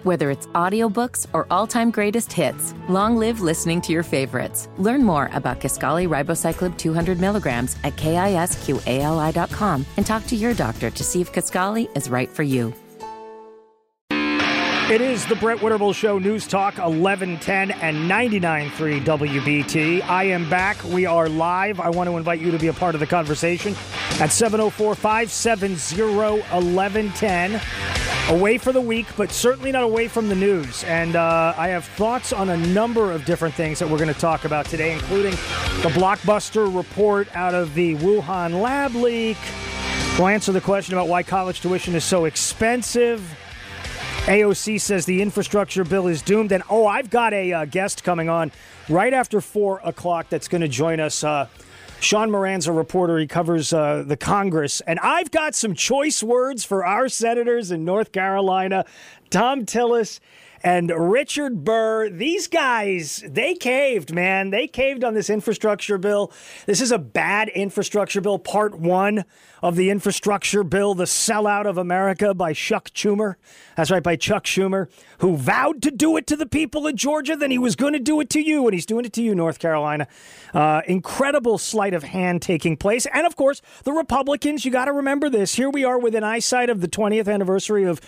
Whether it's audiobooks or all-time greatest hits, long live listening to your favorites. Learn more about Kisqali Ribociclib 200 milligrams at KISQALI.com and talk to your doctor to see if Kisqali is right for you. It is the Brett Winterble Show, News Talk 1110 and 99.3 WBT. I am back. We are live. I want to invite you to be a part of the conversation at 704-570-1110. Away for the week, but certainly not away from the news. And I have thoughts on a number of different things that we're going to talk about today, including the blockbuster report out of the Wuhan lab leak. We'll answer the question about why college tuition is so expensive. AOC says the infrastructure bill is doomed. And, I've got a guest coming on right after 4 o'clock that's going to join us. Sean Moran's a reporter. He covers the Congress. And I've got some choice words for our senators in North Carolina, Thom Tillis and Richard Burr. These guys, they caved, man. They caved on this infrastructure bill. This is a bad infrastructure bill, part one of the infrastructure bill, The Sellout of America by Chuck Schumer. That's right, by Chuck Schumer, who vowed to do it to the people of Georgia, then he was going to do it to you, and he's doing it to you, North Carolina. Incredible sleight of hand taking place. And, of course, the Republicans, you got to remember this. Here we are within eyesight of the 20th anniversary of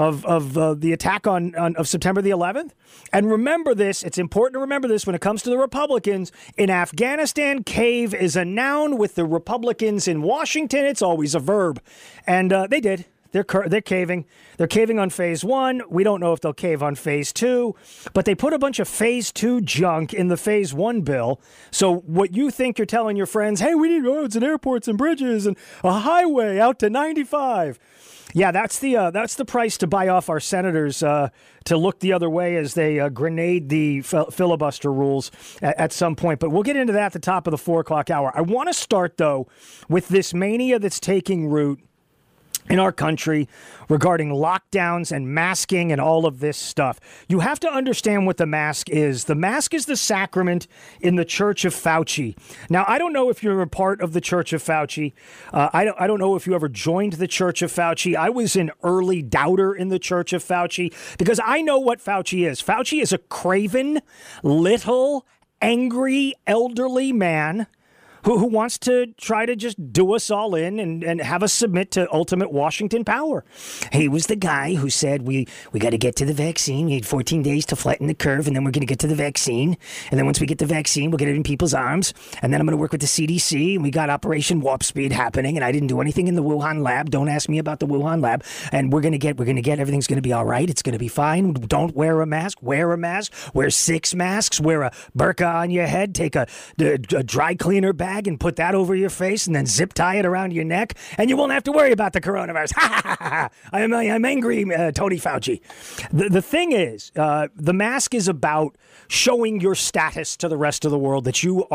the attack of September the 11th. And remember this, it's important to remember this when it comes to the Republicans. In Afghanistan, cave is a noun. With the Republicans in Washington, it's always a verb. And they did. They're caving. They're caving on phase one. We don't know if they'll cave on phase two, but they put a bunch of phase two junk in the phase one bill. So what you think you're telling your friends, hey, we need roads and airports and bridges and a highway out to 95. Yeah, that's the price to buy off our senators to look the other way as they grenade the filibuster rules at some point. But we'll get into that at the top of the 4 o'clock hour. I want to start, though, with this mania that's taking root in our country regarding lockdowns and masking and all of this stuff. You have to understand what the mask is. The mask is the sacrament in the Church of Fauci. Now, I don't know if you're a part of the Church of Fauci. I don't know if you ever joined the Church of Fauci. I was an early doubter in the Church of Fauci because I know what Fauci is. Fauci is a craven, little, angry, elderly man who wants to try to just do us all in and have us submit to ultimate Washington power. He was the guy who said, we got to get to the vaccine. We need 14 days to flatten the curve, and then we're going to get to the vaccine. And then once we get the vaccine, we'll get it in people's arms. And then I'm going to work with the CDC. And we got Operation Warp Speed happening, and I didn't do anything in the Wuhan lab. Don't ask me about the Wuhan lab. And we're going to get, everything's going to be all right. It's going to be fine. Don't wear a mask. Wear a mask. Wear 6 masks. Wear a burqa on your head. Take a dry cleaner bag and put that over your face and then zip tie it around your neck, and you won't have to worry about the coronavirus. I'm angry, Tony Fauci. The thing is, the mask is about showing your status to the rest of the world, that you're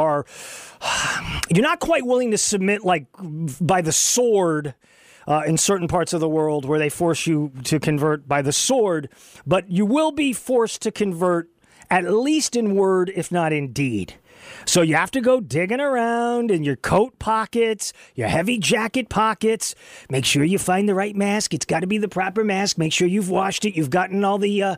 not quite willing to submit like by the sword in certain parts of the world where they force you to convert by the sword, but you will be forced to convert at least in word, if not in deed. So you have to go digging around in your coat pockets, your heavy jacket pockets. Make sure you find the right mask. It's got to be the proper mask. Make sure you've washed it. You've gotten all the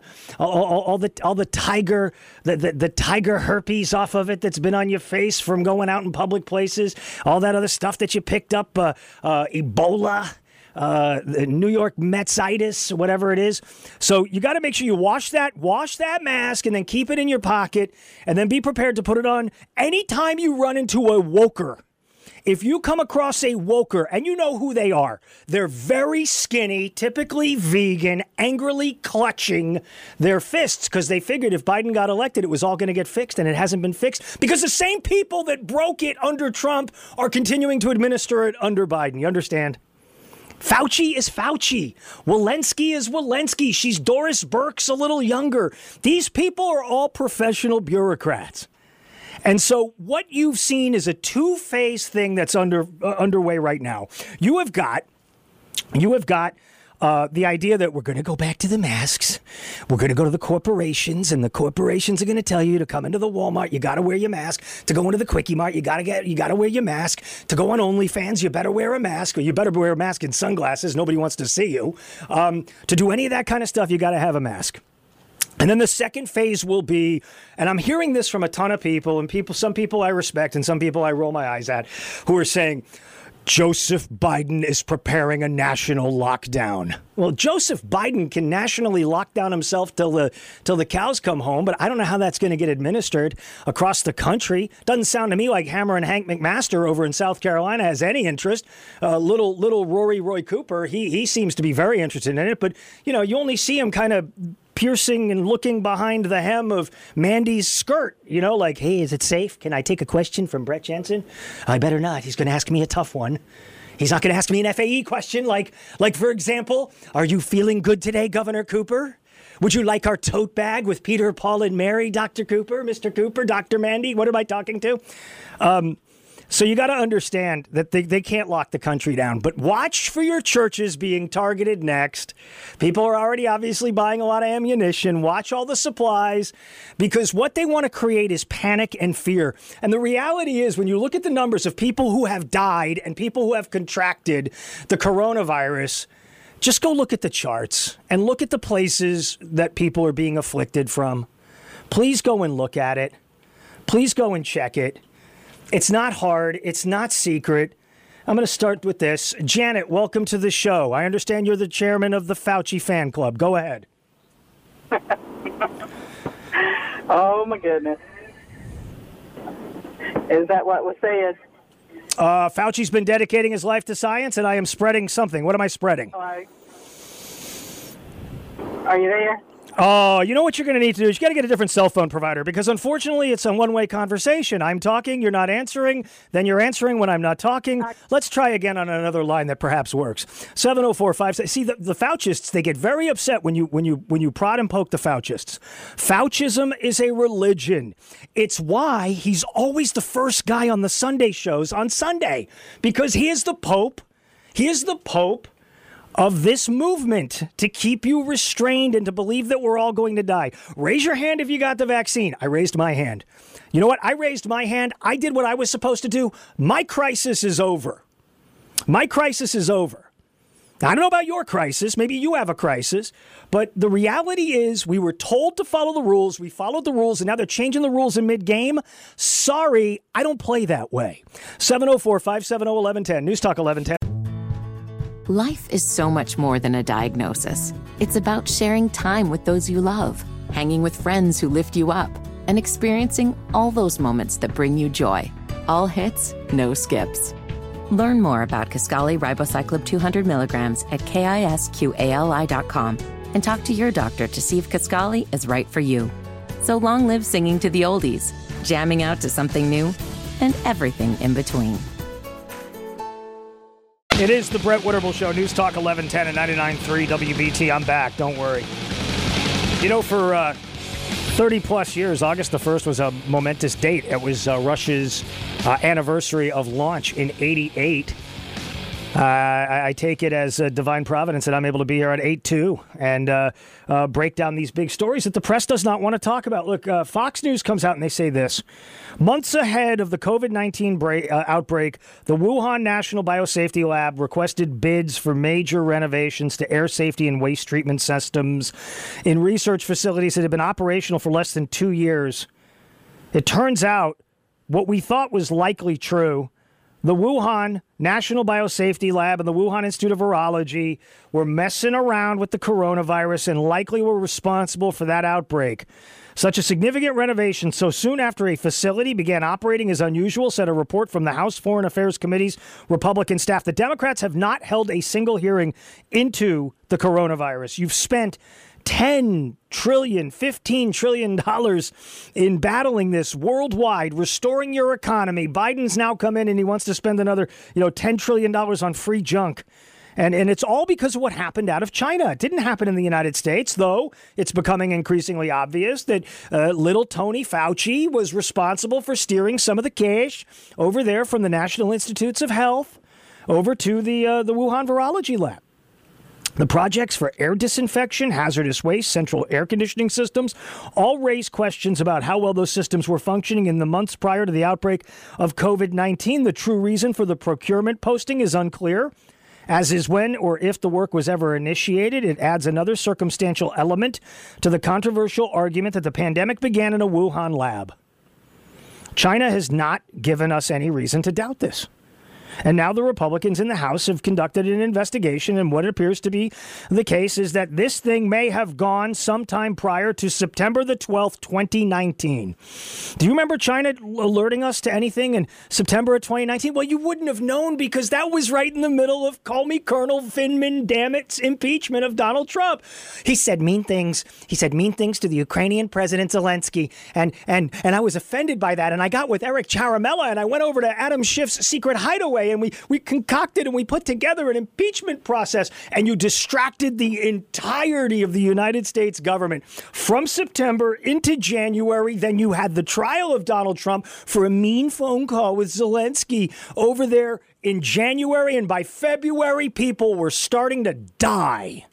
tiger herpes off of it that's been on your face from going out in public places. All that other stuff that you picked up, Ebola. The New York Metsitis, whatever it is. So you got to make sure you wash that mask and then keep it in your pocket and then be prepared to put it on anytime you run into a woker. If you come across a woker, and you know who they are, they're very skinny, typically vegan, angrily clutching their fists because they figured if Biden got elected, it was all going to get fixed, and it hasn't been fixed because the same people that broke it under Trump are continuing to administer it under Biden. You understand? Fauci is Fauci. Walensky is Walensky. She's Doris Burke's a little younger. These people are all professional bureaucrats. And so what you've seen is a two-phase thing that's underway right now. You have got the idea that we're going to go back to the masks. We're going to go to the corporations, and the corporations are going to tell you to come into the Walmart, you got to wear your mask. To go into the Quickie Mart, you got to wear your mask. To go on OnlyFans, you better wear a mask, or you better wear a mask and sunglasses. Nobody wants to see you. To do any of that kind of stuff, you got to have a mask. And then the second phase will be, and I'm hearing this from a ton of people, and some people I respect and some people I roll my eyes at, who are saying, Joseph Biden is preparing a national lockdown. Well, Joseph Biden can nationally lock down himself till the cows come home, but I don't know how that's going to get administered across the country. Doesn't sound to me like Hammer and Hank McMaster over in South Carolina has any interest. Little Roy Cooper, he seems to be very interested in it, but you only see him kind of piercing and looking behind the hem of Mandy's skirt, like, hey, is it safe? Can I take a question from Brett Jensen? I better not. He's going to ask me a tough one. He's not going to ask me an FAE question like, for example, are you feeling good today, Governor Cooper? Would you like our tote bag with Peter, Paul, and Mary, Dr. Cooper, Mr. Cooper, Dr. Mandy? What am I talking to? So you got to understand that they can't lock the country down. But watch for your churches being targeted next. People are already obviously buying a lot of ammunition. Watch all the supplies, because what they want to create is panic and fear. And the reality is, when you look at the numbers of people who have died and people who have contracted the coronavirus, just go look at the charts and look at the places that people are being afflicted from. Please go and look at it. Please go and check it. It's not hard. It's not secret. I'm going to start with this. Janet, welcome to the show. I understand you're the chairman of the Fauci fan club. Go ahead. Oh, my goodness. Is that what was said? Fauci's been dedicating his life to science, and I am spreading something. What am I spreading? Are you there? Oh, you know what you're going to need to do is you got to get a different cell phone provider, because unfortunately it's a one-way conversation. I'm talking, you're not answering, then you're answering when I'm not talking. Let's try again on another line that perhaps works. 704-5. See, the Faucists, they get very upset when you prod and poke the Faucists. Faucism is a religion. It's why he's always the first guy on the Sunday shows on Sunday, because he is the Pope. He is the Pope of this movement to keep you restrained and to believe that we're all going to die. Raise your hand if you got the vaccine. I raised my hand. You know what? I raised my hand. I did what I was supposed to do. My crisis is over. My crisis is over. I don't know about your crisis. Maybe you have a crisis. But the reality is we were told to follow the rules. We followed the rules, and now they're changing the rules in mid-game. Sorry, I don't play that way. 704-570-1110. News Talk 1110. Life is so much more than a diagnosis. It's about sharing time with those you love, hanging with friends who lift you up, and experiencing all those moments that bring you joy. All hits, no skips. Learn more about Kisqali Ribociclib 200 milligrams at KISQALI.com and talk to your doctor to see if Kisqali is right for you. So long live singing to the oldies, jamming out to something new, and everything in between. It is the Brett Winterble Show, News Talk 1110 and 99.3 WBT. I'm back. Don't worry. For 30-plus years, August the 1st was a momentous date. It was Russia's anniversary of launch in 88. I take it as divine providence that I'm able to be here at 8-2 and break down these big stories that the press does not want to talk about. Look, Fox News comes out and they say this. Months ahead of the COVID-19 outbreak, the Wuhan National Biosafety Lab requested bids for major renovations to air safety and waste treatment systems in research facilities that have been operational for less than 2 years. It turns out what we thought was likely true. The Wuhan National Biosafety Lab and the Wuhan Institute of Virology were messing around with the coronavirus and likely were responsible for that outbreak. Such a significant renovation so soon after a facility began operating is unusual, said a report from the House Foreign Affairs Committee's Republican staff. The Democrats have not held a single hearing into the coronavirus. You've spent $10 trillion, $15 trillion in battling this worldwide, restoring your economy. Biden's now come in and he wants to spend another, $10 trillion on free junk. And it's all because of what happened out of China. It didn't happen in the United States, though it's becoming increasingly obvious that little Tony Fauci was responsible for steering some of the cash over there from the National Institutes of Health over to the Wuhan Virology Lab. The projects for air disinfection, hazardous waste, central air conditioning systems all raise questions about how well those systems were functioning in the months prior to the outbreak of COVID-19. The true reason for the procurement posting is unclear, as is when or if the work was ever initiated. It adds another circumstantial element to the controversial argument that the pandemic began in a Wuhan lab. China has not given us any reason to doubt this. And now the Republicans in the House have conducted an investigation, and what appears to be the case is that this thing may have gone sometime prior to September the 12th, 2019. Do you remember China alerting us to anything in September of 2019? Well, you wouldn't have known because that was right in the middle of call me Colonel Finman, damn it's impeachment of Donald Trump. He said mean things. He said mean things to the Ukrainian President Zelensky, and I was offended by that, and I got with Eric Charamella, and I went over to Adam Schiff's secret hideaway, and we concocted and we put together an impeachment process, and you distracted the entirety of the United States government from September into January. Then you had the trial of Donald Trump for a mean phone call with Zelensky over there in January, and by February, people were starting to die.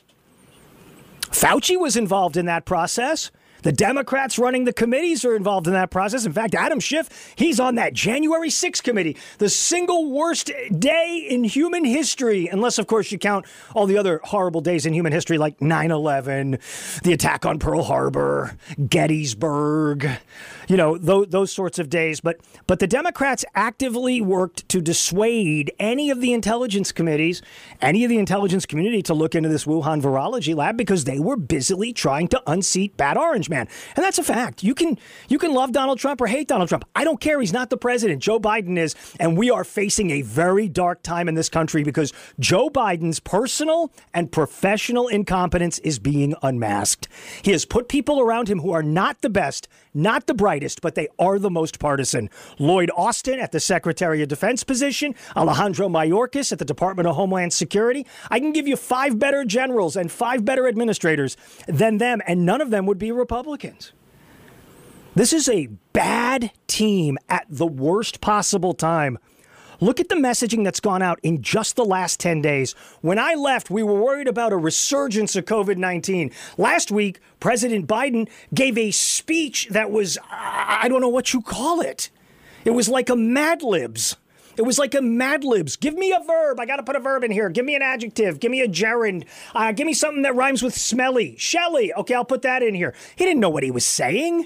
Fauci was involved in that process. The Democrats running the committees are involved in that process. In fact, Adam Schiff, he's on that January 6th committee, the single worst day in human history, unless, of course, you count all the other horrible days in human history like 9/11, the attack on Pearl Harbor, Gettysburg, you know, those sorts of days. But the Democrats actively worked to dissuade any of the intelligence committees, any of the intelligence community to look into this Wuhan virology lab because they were busily trying to unseat Bad Orange Man. And that's a fact. You can love Donald Trump or hate Donald Trump. I don't care. He's not the president. Joe Biden is. And we are facing a very dark time in this country because Joe Biden's personal and professional incompetence is being unmasked. He has put people around him who are not the best, not the brightest, but they are the most partisan. Lloyd Austin at the Secretary of Defense position, Alejandro Mayorkas at the Department of Homeland Security. I can give you 5 better generals and 5 better administrators than them, and none of them would be Republicans. This is a bad team at the worst possible time. Look at the messaging that's gone out in just the last 10 days. When I left, we were worried about a resurgence of COVID-19. Last week, President Biden gave a speech that was, I don't know what you call it. It was like a Mad Libs. It was like a Mad Libs. Give me a verb. I got to put a verb in here. Give me an adjective. Give me a gerund. Give me something that rhymes with smelly. Shelly. Okay, I'll put that in here. He didn't know what he was saying.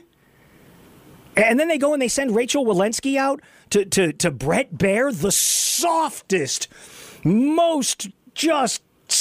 And then they go and they send Rachel Walensky out to Brett Baer, the softest, most just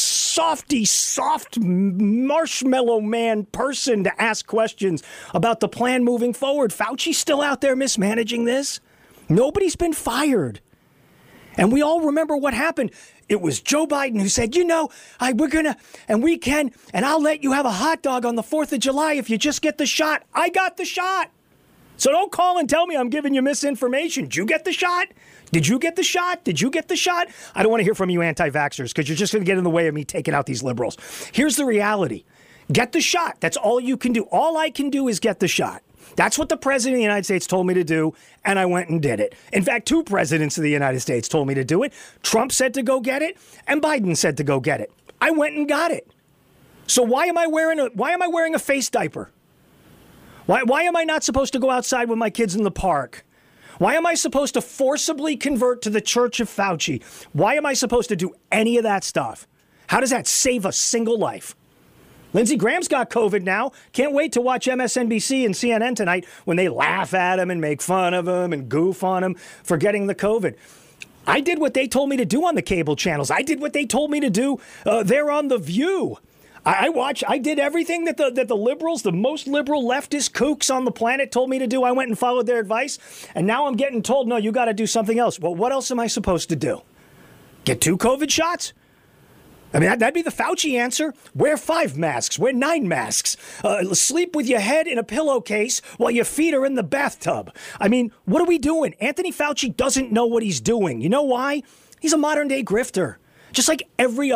soft marshmallow man person to ask questions about the plan moving forward. Fauci's still out there mismanaging this. Nobody's been fired. And we all remember what happened. It was Joe Biden who said, you know, we're going to, and we can, and I'll let you have a hot dog on the 4th of July if you just get the shot. I got the shot. So don't call and tell me I'm giving you misinformation. Did you get the shot? Did you get the shot? Did you get the shot? I don't want to hear from you anti-vaxxers because you're just going to get in the way of me taking out these liberals. Here's the reality. Get the shot. That's all you can do. All I can do is get the shot. That's what the president of the United States told me to do, and I went and did it. In fact, 2 presidents of the United States told me to do it. Trump said to go get it, and Biden said to go get it. I went and got it. So why am I wearing a face diaper? Why am I not supposed to go outside with my kids in the park? Why am I supposed to forcibly convert to the Church of Fauci? Why am I supposed to do any of that stuff? How does that save a single life? Lindsey Graham's got COVID now. Can't wait to watch MSNBC and CNN tonight when they laugh at him and make fun of him and goof on him for getting the COVID. I did what they told me to do on the cable channels. I did what they told me to do there on The View. I did everything that the liberals, the most liberal leftist kooks on the planet told me to do. I went and followed their advice. And now I'm getting told, no, you got to do something else. Well, what else am I supposed to do? Get 2 COVID shots? I mean, that'd be the Fauci answer. Wear 5 masks. Wear 9 masks. Sleep with your head in a pillowcase while your feet are in the bathtub. I mean, what are we doing? Anthony Fauci doesn't know what he's doing. You know why? He's a modern day grifter. Just like every other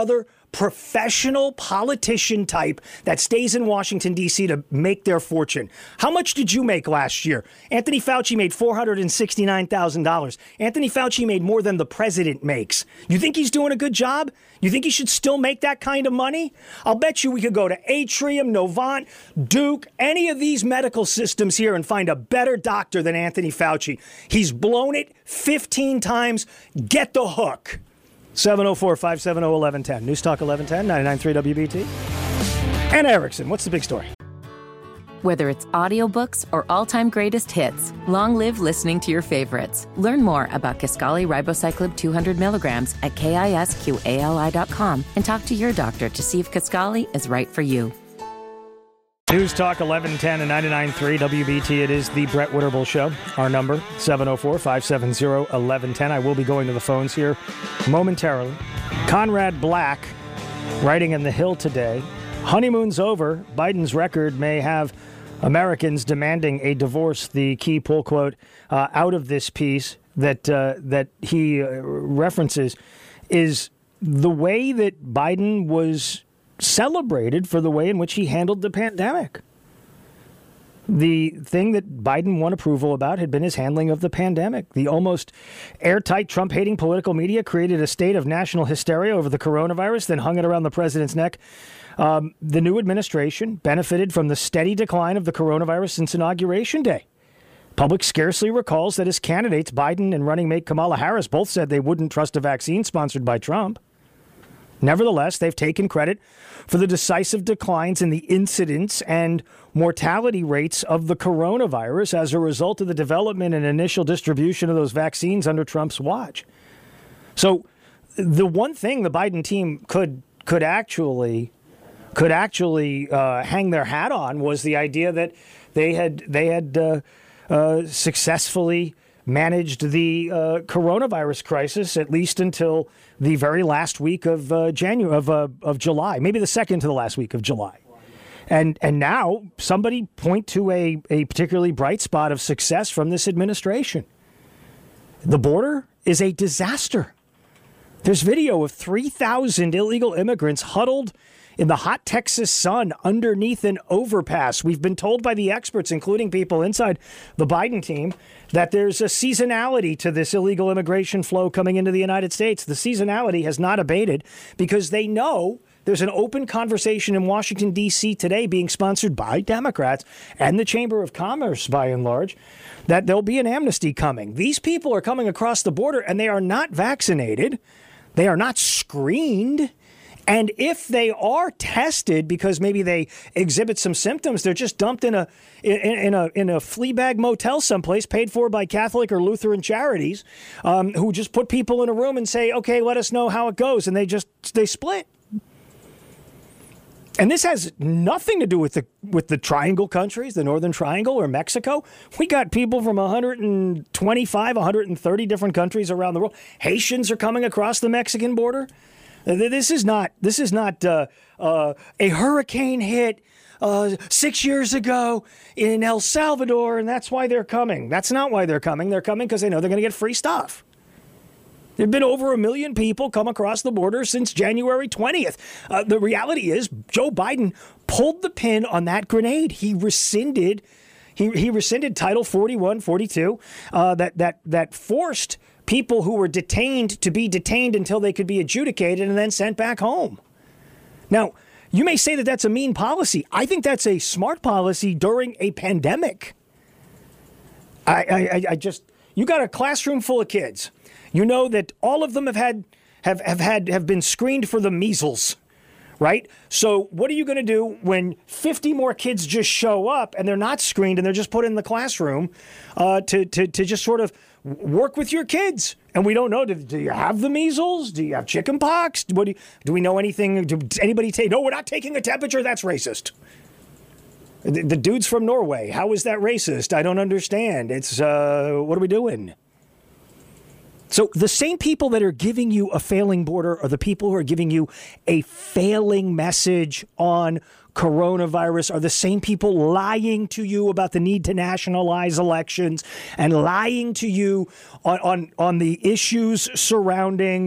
professional politician type that stays in Washington, D.C. to make their fortune. How much did you make last year? Anthony Fauci made $469,000. Anthony Fauci made more than the president makes. You think he's doing a good job? You think he should still make that kind of money? I'll bet you we could go to Atrium, Novant, Duke, any of these medical systems here and find a better doctor than Anthony Fauci. He's blown it 15 times. Get the hook. 704-570-1110. News Talk 1110, 99.3 WBT. Anna Erickson, what's the big story? Whether it's audiobooks or all-time greatest hits, long live listening to your favorites. Learn more about Kisqali Ribociclib 200 milligrams at KISQALI.com and talk to your doctor to see if Kisqali is right for you. News Talk 1110 and 99.3 WBT. It is the Brett Winterble Show. Our number, 704-570-1110. I will be going to the phones here momentarily. Conrad Black, writing in The Hill today, honeymoon's over. Biden's record may have Americans demanding a divorce. The key pull quote out of this piece that he references is the way that Biden was celebrated for the way in which he handled the pandemic. The thing that Biden won approval about had been his handling of the pandemic. The almost airtight Trump-hating political media created a state of national hysteria over the coronavirus, then hung it around the president's neck. The new administration benefited from the steady decline of the coronavirus since Inauguration Day. Public scarcely recalls that as candidates, Biden and running mate Kamala Harris both said they wouldn't trust a vaccine sponsored by Trump. Nevertheless, they've taken credit for the decisive declines in the incidence and mortality rates of the coronavirus as a result of the development and initial distribution of those vaccines under Trump's watch. So the one thing the Biden team could actually hang their hat on was the idea that they had successfully managed the coronavirus crisis, at least until the very last week of July, maybe the second to the last week of July. And now somebody point to a particularly bright spot of success from this administration. The border is a disaster. There's video of 3,000 illegal immigrants huddled in the hot Texas sun underneath an overpass. We've been told by the experts, including people inside the Biden team, that there's a seasonality to this illegal immigration flow coming into the United States. The seasonality has not abated because they know there's an open conversation in Washington, D.C. today being sponsored by Democrats and the Chamber of Commerce, by and large, that there'll be an amnesty coming. These people are coming across the border and they are not vaccinated. They are not screened. And if they are tested because maybe they exhibit some symptoms, they're just dumped in a flea bag motel someplace paid for by Catholic or Lutheran charities, who just put people in a room and say, okay, let us know how it goes. And they split. And this has nothing to do with the Triangle countries, the Northern Triangle or Mexico. We got people from 125, 130 different countries around the world. Haitians are coming across the Mexican border. This is not a hurricane hit 6 years ago in El Salvador, and that's why they're coming. That's not why they're coming. They're coming because they know they're going to get free stuff. There have been over 1 million people come across the border since January 20th. The reality is Joe Biden pulled the pin on that grenade. He rescinded Title 41, 42 that forced people who were detained to be detained until they could be adjudicated and then sent back home. Now, you may say that that's a mean policy. I think that's a smart policy during a pandemic. You got a classroom full of kids. You know that all of them have been screened for the measles, right? So what are you going to do when 50 more kids just show up and they're not screened and they're just put in the classroom to just sort of work with your kids? And we don't know, do you have the measles? Do you have chicken pox? Do we know anything? Does anybody say, no, we're not taking a temperature? That's racist. The dude's from Norway. How is that racist? I don't understand. It's, what are we doing? So the same people that are giving you a failing border are the people who are giving you a failing message on coronavirus, are the same people lying to you about the need to nationalize elections and lying to you on the issues surrounding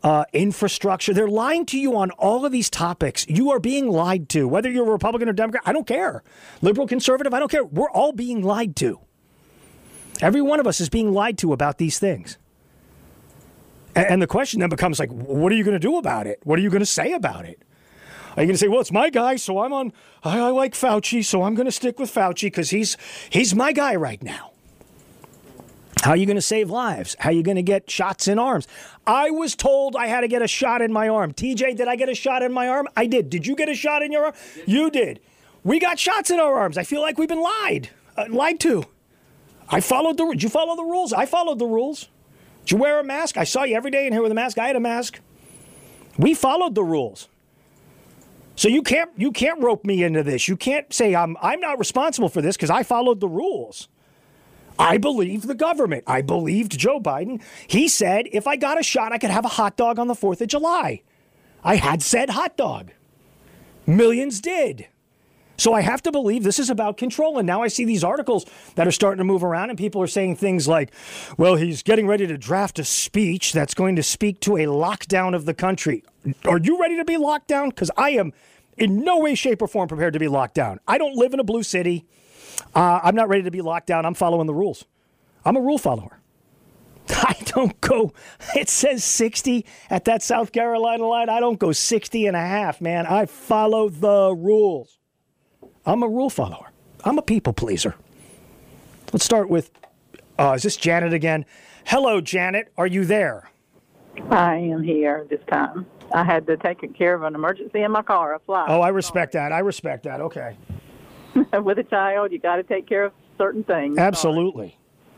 infrastructure. They're lying to you on all of these topics. You are being lied to, whether you're a Republican or Democrat. I don't care. Liberal, conservative, I don't care. We're all being lied to. Every one of us is being lied to about these things. And the question then becomes like, what are you going to do about it? What are you going to say about it? Are you going to say, well, it's my guy, so I like Fauci, so I'm going to stick with Fauci because he's my guy right now. How are you going to save lives? How are you going to get shots in arms? I was told I had to get a shot in my arm. TJ, did I get a shot in my arm? I did. Did you get a shot in your arm? You did. We got shots in our arms. I feel like we've been lied to. Did you follow the rules? I followed the rules. Did you wear a mask? I saw you every day in here with a mask. I had a mask. We followed the rules. So you can't rope me into this. You can't say I'm not responsible for this because I followed the rules. I believed the government. I believed Joe Biden. He said if I got a shot, I could have a hot dog on the 4th of July. I had said hot dog. Millions did. So I have to believe this is about control. And now I see these articles that are starting to move around and people are saying things like, well, he's getting ready to draft a speech that's going to speak to a lockdown of the country. Are you ready to be locked down? Because I am in no way, shape, or form prepared to be locked down. I don't live in a blue city. I'm not ready to be locked down. I'm following the rules. I'm a rule follower. I don't go, it says 60 at that South Carolina line. I don't go 60 and a half, man. I follow the rules. I'm a rule follower. I'm a people pleaser. Let's start with, is this Janet again? Hello, Janet. Are you there? I am here this time. I had to take care of an emergency in my car, a fly. Oh, I respect that. Okay. With a child, you got to take care of certain things. Absolutely.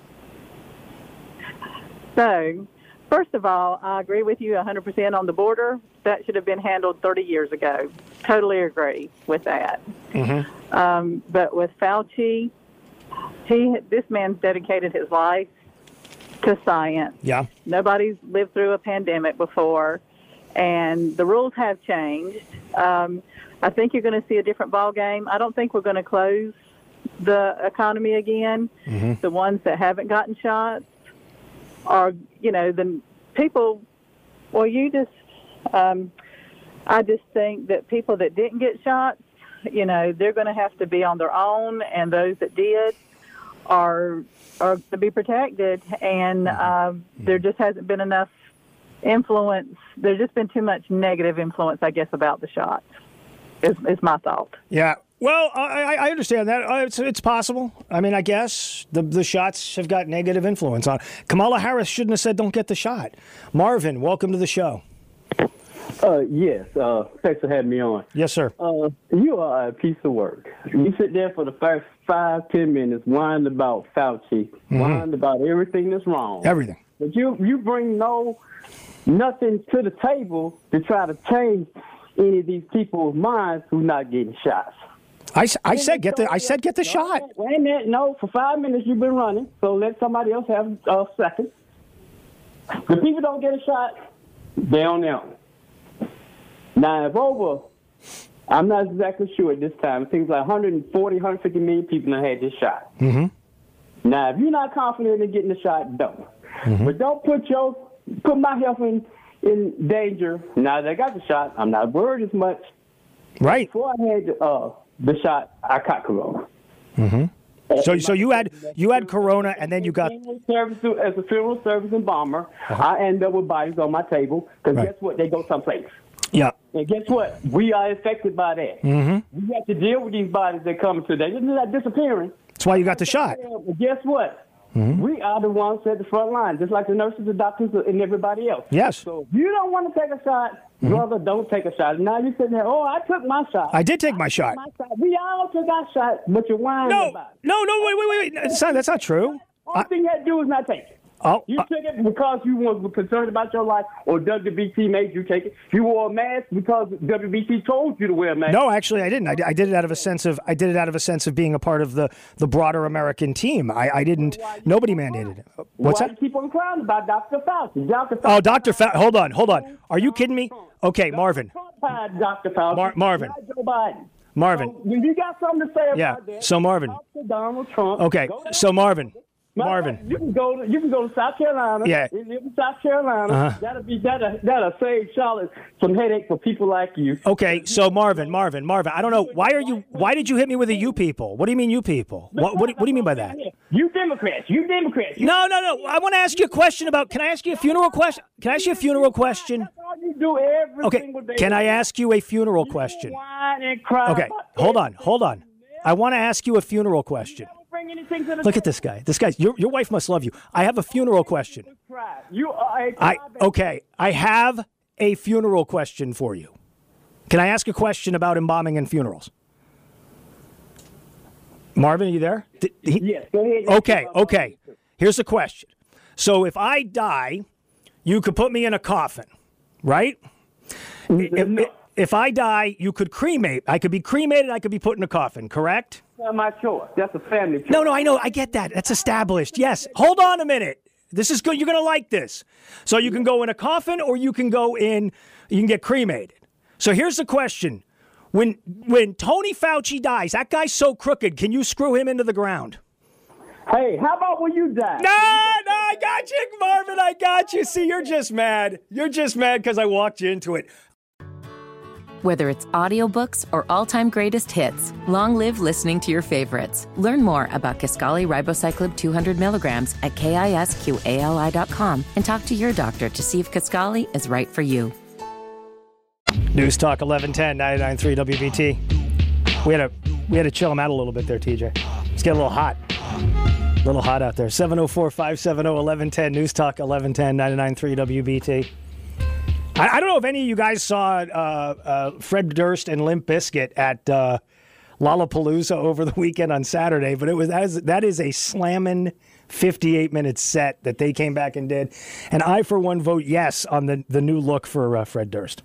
So, first of all, I agree with you 100% on the border. That should have been handled 30 years ago. Totally agree with that. Mm-hmm. But with Fauci, this man's dedicated his life to science. Yeah. Nobody's lived through a pandemic before, and the rules have changed. I think you're going to see a different ball game. I don't think we're going to close the economy again. Mm-hmm. The ones that haven't gotten shots are, the people. Well, I just think that people that didn't get shots, they're going to have to be on their own, and those that did are going to be protected. And there just hasn't been enough influence. There's just been too much negative influence, I guess, about the shots. Is my thought. Yeah. Well, I understand that. It's possible. I mean, I guess the shots have got negative influence on. Kamala Harris shouldn't have said don't get the shot. Marvin, welcome to the show. Yes. Thanks for having me on. Yes, sir. You are a piece of work. You sit there for the first 5-10 minutes whining about Fauci, whining about everything that's wrong. Everything. But you bring nothing to the table to try to change any of these people's minds who's not getting shots. I said get the shot. Wait a minute. No, for 5 minutes you've been running, so let somebody else have a second. The people don't get a shot, they on their own. Now, if over, I'm not exactly sure at this time. It seems like 140, 150 million people have had this shot. Mm-hmm. Now, if you're not confident in getting the shot, don't. Mm-hmm. But don't put my health in danger. Now that I got the shot, I'm not worried as much. Right. Before I had the shot, I caught corona. Mm-hmm. So you had corona, and then you got as a funeral service embalmer. I end up with bodies on my table because guess what? They go someplace. Yeah. And guess what? We are affected by that. Mm-hmm. We have to deal with these bodies that come today. They're not disappearing. That's why you got the shot. But guess what? Mm-hmm. We are the ones at the front line, just like the nurses, the doctors, and everybody else. Yes. So if you don't want to take a shot, brother, don't take a shot. Now you're sitting there, I took my shot. I did take my shot. We all took our shot, but you're whining about it. No, wait. That's not true. Only thing you had to do is not take it. You took it because you were concerned about your life, or WBT made you take it. You wore a mask because WBT told you to wear a mask. No, actually, I didn't. I did it out of a sense of being a part of the broader American team. I didn't. Nobody mandated it. What's that? You keep on crying about Dr. Fauci? Dr. Fauci. Hold on. Are you kidding me? Okay, Marvin. Dr. Fauci. Marvin. Joe Biden. Marvin. So, you got something to say about that? So Marvin. Donald Trump. Okay. So Marvin. Marvin. You can go to South Carolina. Yeah. You live in South Carolina. That'll save Charlotte some headache for people like you. Okay, so Marvin, I don't know why did you hit me with a you people? What do you mean you people? What do you mean by that? You Democrats. No. I want to ask you a question about. Can I ask you a funeral question? That's all you do every single day. Can I ask you a funeral question? Whine and cry. Okay, hold on. I want to ask you a funeral question. Look at this guy. Your wife must love you. I have a funeral question. I have a funeral question for you. Can I ask a question about embalming and funerals? Marvin, are you there? Yes, go ahead. Okay. Here's the question. So if I die, you could put me in a coffin, right? If I die, you could cremate. I could be cremated. I could be put in a coffin, correct? That's my choice. That's a family choice. No, I know. I get that. That's established. Yes. Hold on a minute. This is good. You're going to like this. So you can go in a coffin or you can get cremated. So here's the question. When Tony Fauci dies, that guy's so crooked, can you screw him into the ground? Hey, how about when you die? No, I got you, Marvin. I got you. See, you're just mad. You're just mad because I walked you into it. Whether it's audiobooks or all-time greatest hits, long live listening to your favorites. Learn more about Kisqali Ribociclib 200 milligrams at KISQALI.com and talk to your doctor to see if Kisqali is right for you. News Talk 1110, 99.3 WBT. We had to chill him out a little bit there, TJ. It's getting a little hot. A little hot out there. 704-570-1110, News Talk 1110, 99.3 WBT. I don't know if any of you guys saw Fred Durst and Limp Bizkit at Lollapalooza over the weekend on Saturday, but that is a slammin' 58-minute set that they came back and did. And I, for one, vote yes on the new look for Fred Durst.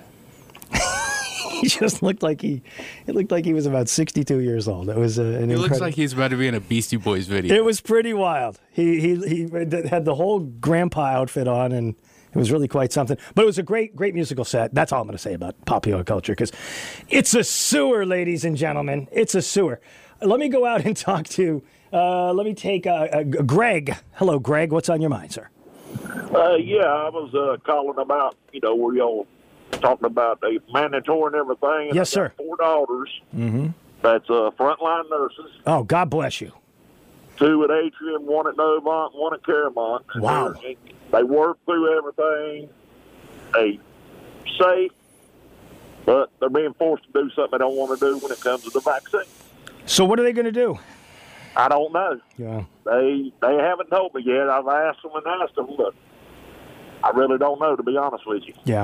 He just looked like he was about 62 years old. It was He looks like he's about to be in a Beastie Boys video. It was pretty wild. He had the whole grandpa outfit on, and it was really quite something. But it was a great musical set. That's all I'm going to say about popular culture, because it's a sewer, ladies and gentlemen. It's a sewer. Let me go out and talk to. Let me take Greg. Hello, Greg. What's on your mind, sir? Yeah, I was calling about where y'all talking about the mandatory and everything. And yes, sir. 4 daughters. Mm-hmm. That's frontline nurses. Oh, God bless you. 2 at Atrium, 1 at Novant, 1 at Caramont. Wow. They work through everything. They safe, but they're being forced to do something they don't want to do when it comes to the vaccine. So what are they going to do? I don't know. Yeah. They haven't told me yet. I've asked them, but I really don't know, to be honest with you. Yeah.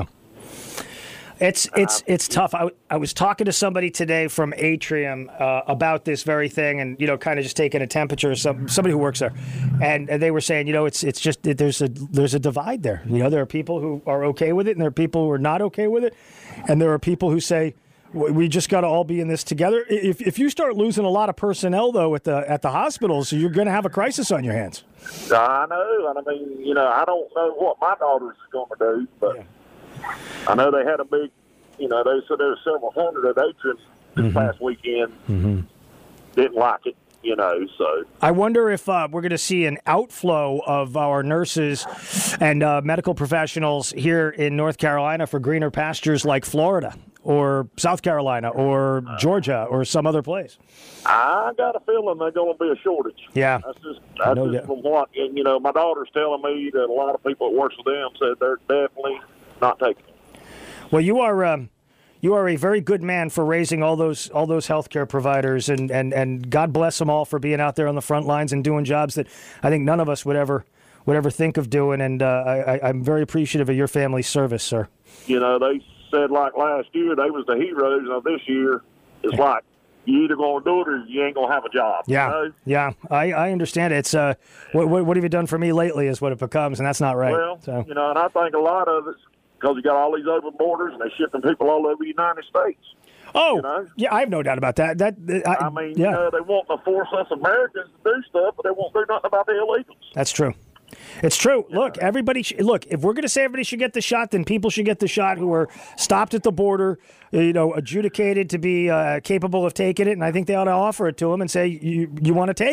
It's tough. I was talking to somebody today from Atrium about this very thing, and kind of just taking a temperature of somebody who works there, and they were saying, it's just there's a divide there. There are people who are okay with it, and there are people who are not okay with it, and there are people who say we just got to all be in this together. If you start losing a lot of personnel though at the hospitals, you're going to have a crisis on your hands. I know, and I mean, I don't know what my daughter's going to do, but. Yeah. I know they had a big, they said there were several hundred at Atrium this past weekend. Mm-hmm. Didn't like it, so. I wonder if we're going to see an outflow of our nurses and medical professionals here in North Carolina for greener pastures like Florida or South Carolina or Georgia or some other place. I got a feeling there's going to be a shortage. Yeah. That's just from what, and, my daughter's telling me that a lot of people that work with them said they're definitely not taking it. Well, you are a very good man for raising all those healthcare providers, and God bless them all for being out there on the front lines and doing jobs that I think none of us would ever think of doing. And I'm very appreciative of your family's service, sir. They said like last year they was the heroes, and this year it's like you either going to do it or you ain't going to have a job. Yeah, yeah, I understand it. It's what have you done for me lately is what it becomes, and that's not right. Well, and I think a lot of it's because you got all these open borders and they're shipping people all over the United States. Oh, yeah, I have no doubt about that. They want to force us Americans to do stuff, but they won't do nothing about the illegals. That's true. It's true. Yeah. Look, if we're going to say everybody should get the shot, then people should get the shot who are stopped at the border, adjudicated to be capable of taking it, and I think they ought to offer it to them and say, you want to take it.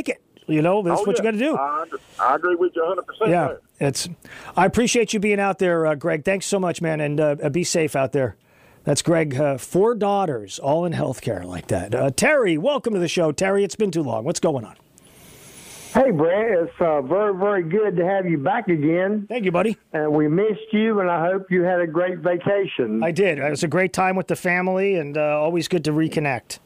You know, that's what you got to do. I agree with you 100%. Yeah, I appreciate you being out there, Greg. Thanks so much, man, and be safe out there. That's Greg. 4 daughters, all in healthcare like that. Terry, welcome to the show. Terry, it's been too long. What's going on? Hey, Brett. It's very, very good to have you back again. Thank you, buddy. We missed you, and I hope you had a great vacation. I did. It was a great time with the family, and always good to reconnect.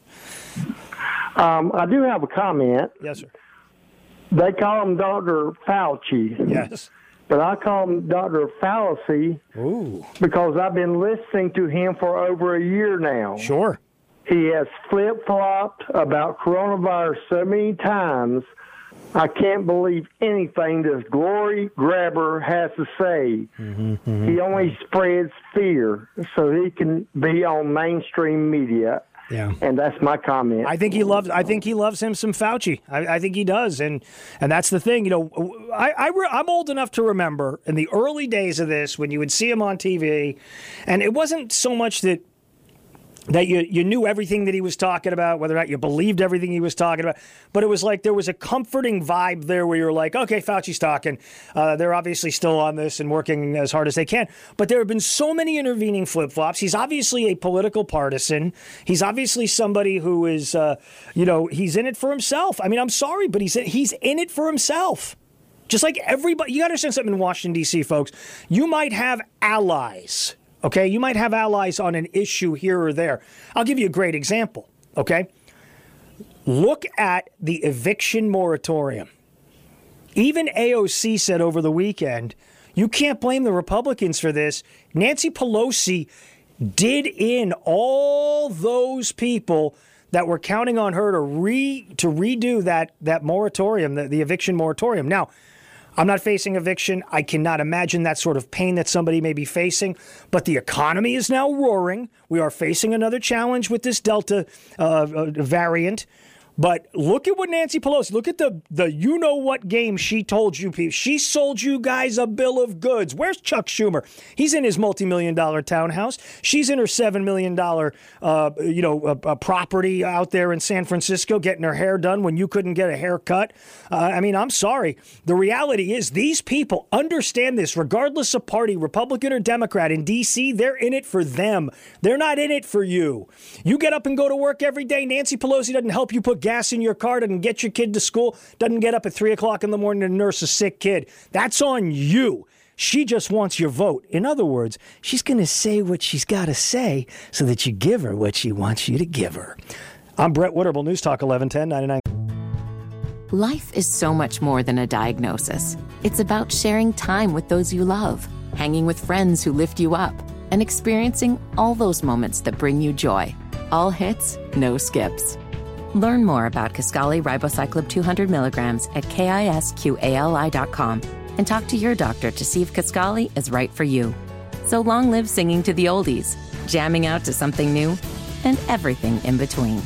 I do have a comment. Yes, sir. They call him Dr. Fauci. Yes. But I call him Dr. Fallacy. Ooh. Because I've been listening to him for over a year now. Sure. He has flip-flopped about coronavirus so many times, I can't believe anything this glory grabber has to say. He only spreads fear so he can be on mainstream media. Yeah, and that's my comment. I think he loves him some Fauci. I think he does, and that's the thing. You know, I'm old enough to remember in the early days of this when you would see him on TV, and it wasn't so much that you knew everything that he was talking about, whether or not you believed everything he was talking about. But it was like there was a comforting vibe there where you're like, okay, Fauci's talking. They're obviously still on this and working as hard as they can. But there have been so many intervening flip-flops. He's obviously a political partisan. He's obviously somebody who is, he's in it for himself. I mean, I'm sorry, but he's in it for himself. Just like everybody. You got to understand something in Washington, D.C., folks. You might have allies. Okay, you might have allies on an issue here or there. I'll give you a great example, okay? Look at the eviction moratorium. Even AOC said over the weekend, you can't blame the Republicans for this. Nancy Pelosi did in all those people that were counting on her to redo that moratorium, the eviction moratorium. Now, I'm not facing eviction. I cannot imagine that sort of pain that somebody may be facing. But the economy is now roaring. We are facing another challenge with this Delta variant. But look at what Nancy Pelosi, look at the you-know-what game she told you people. She sold you guys a bill of goods. Where's Chuck Schumer? He's in his multi-million-dollar townhouse. She's in her $7 million property out there in San Francisco getting her hair done when you couldn't get a haircut. I'm sorry. The reality is these people understand this, regardless of party, Republican or Democrat. In D.C., they're in it for them. They're not in it for you. You get up and go to work every day. Nancy Pelosi doesn't help you put gas in your car, doesn't get your kid to school, doesn't get up at 3 o'clock in the morning to nurse a sick kid. That's on you. She just wants your vote. In other words, she's going to say what she's got to say so that you give her what she wants you to give her. I'm Brett Witterble, News Talk 1110 99. Life is so much more than a diagnosis. It's about sharing time with those you love, hanging with friends who lift you up, and experiencing all those moments that bring you joy. All hits, no skips. Learn more about Kisqali Ribociclib 200 milligrams at KISQALI.com and talk to your doctor to see if Kisqali is right for you. So long live singing to the oldies, jamming out to something new, and everything in between.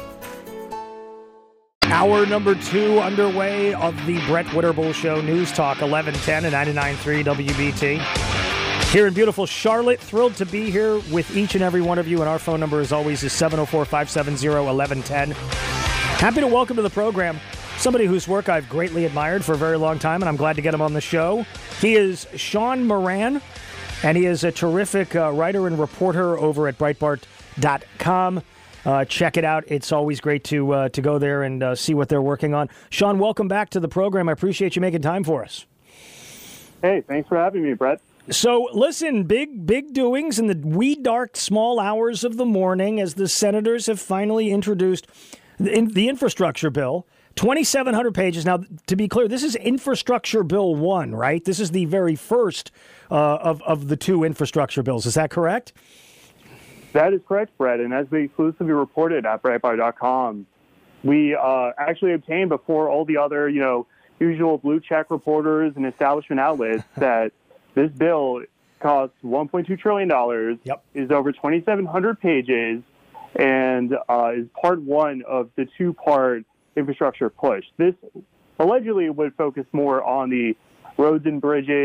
Hour number 2 underway of the Brett Witterble Show, News Talk 1110 and 99.3 WBT. Here in beautiful Charlotte, thrilled to be here with each and every one of you, and our phone number, as always, is 704-570-1110. Happy to welcome to the program somebody whose work I've greatly admired for a very long time, and I'm glad to get him on the show. He is Sean Moran, and he is a terrific writer and reporter over at Breitbart.com. Check it out. It's always great to go there and see what they're working on. Sean, welcome back to the program. I appreciate you making time for us. Hey, thanks for having me, Brett. So, listen, big doings in the wee, dark, small hours of the morning as the senators have finally introduced the infrastructure bill. 2,700 pages. Now, to be clear, this is Infrastructure Bill 1, right? This is the very first of the 2 infrastructure bills. Is that correct? That is correct, Brett. And as we exclusively reported at Breitbart.com, we actually obtained before all the other, usual blue check reporters and establishment outlets that this bill costs $1.2 trillion, is over 2,700 pages, and is part 1 of the 2-part infrastructure push. This allegedly would focus more on the roads and bridges,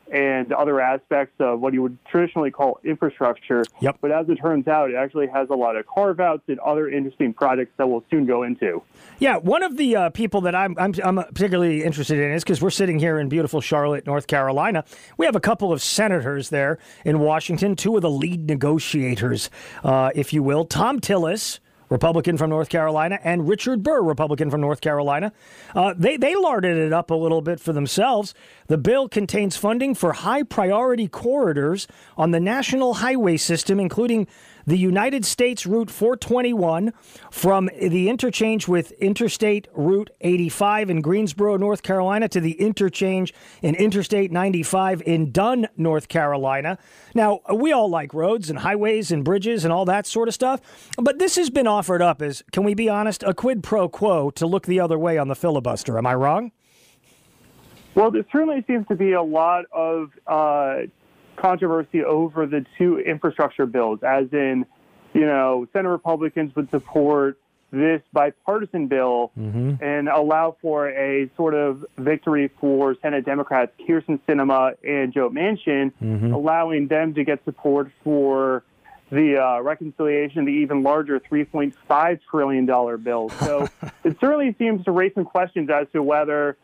and other aspects of what you would traditionally call infrastructure. Yep. But as it turns out, it actually has a lot of carve-outs and other interesting projects that we'll soon go into. Yeah, one of the people that I'm particularly interested in is because we're sitting here in beautiful Charlotte, North Carolina. We have a couple of senators there in Washington, two of the lead negotiators, if you will. Thom Tillis, Republican from North Carolina, and Richard Burr, Republican from North Carolina. They larded it up a little bit for themselves. The bill contains funding for high-priority corridors on the national highway system, including the United States Route 421 from the interchange with Interstate Route 85 in Greensboro, North Carolina, to the interchange in Interstate 95 in Dunn, North Carolina. Now, we all like roads and highways and bridges and all that sort of stuff, but this has been offered up as, can we be honest, a quid pro quo to look the other way on the filibuster. Am I wrong? Well, there certainly seems to be a lot of controversy over the two infrastructure bills, as in, Senate Republicans would support this bipartisan bill and allow for a sort of victory for Senate Democrats Kyrsten Sinema and Joe Manchin, allowing them to get support for the reconciliation, the even larger $3.5 trillion bill. So it certainly seems to raise some questions as to whether,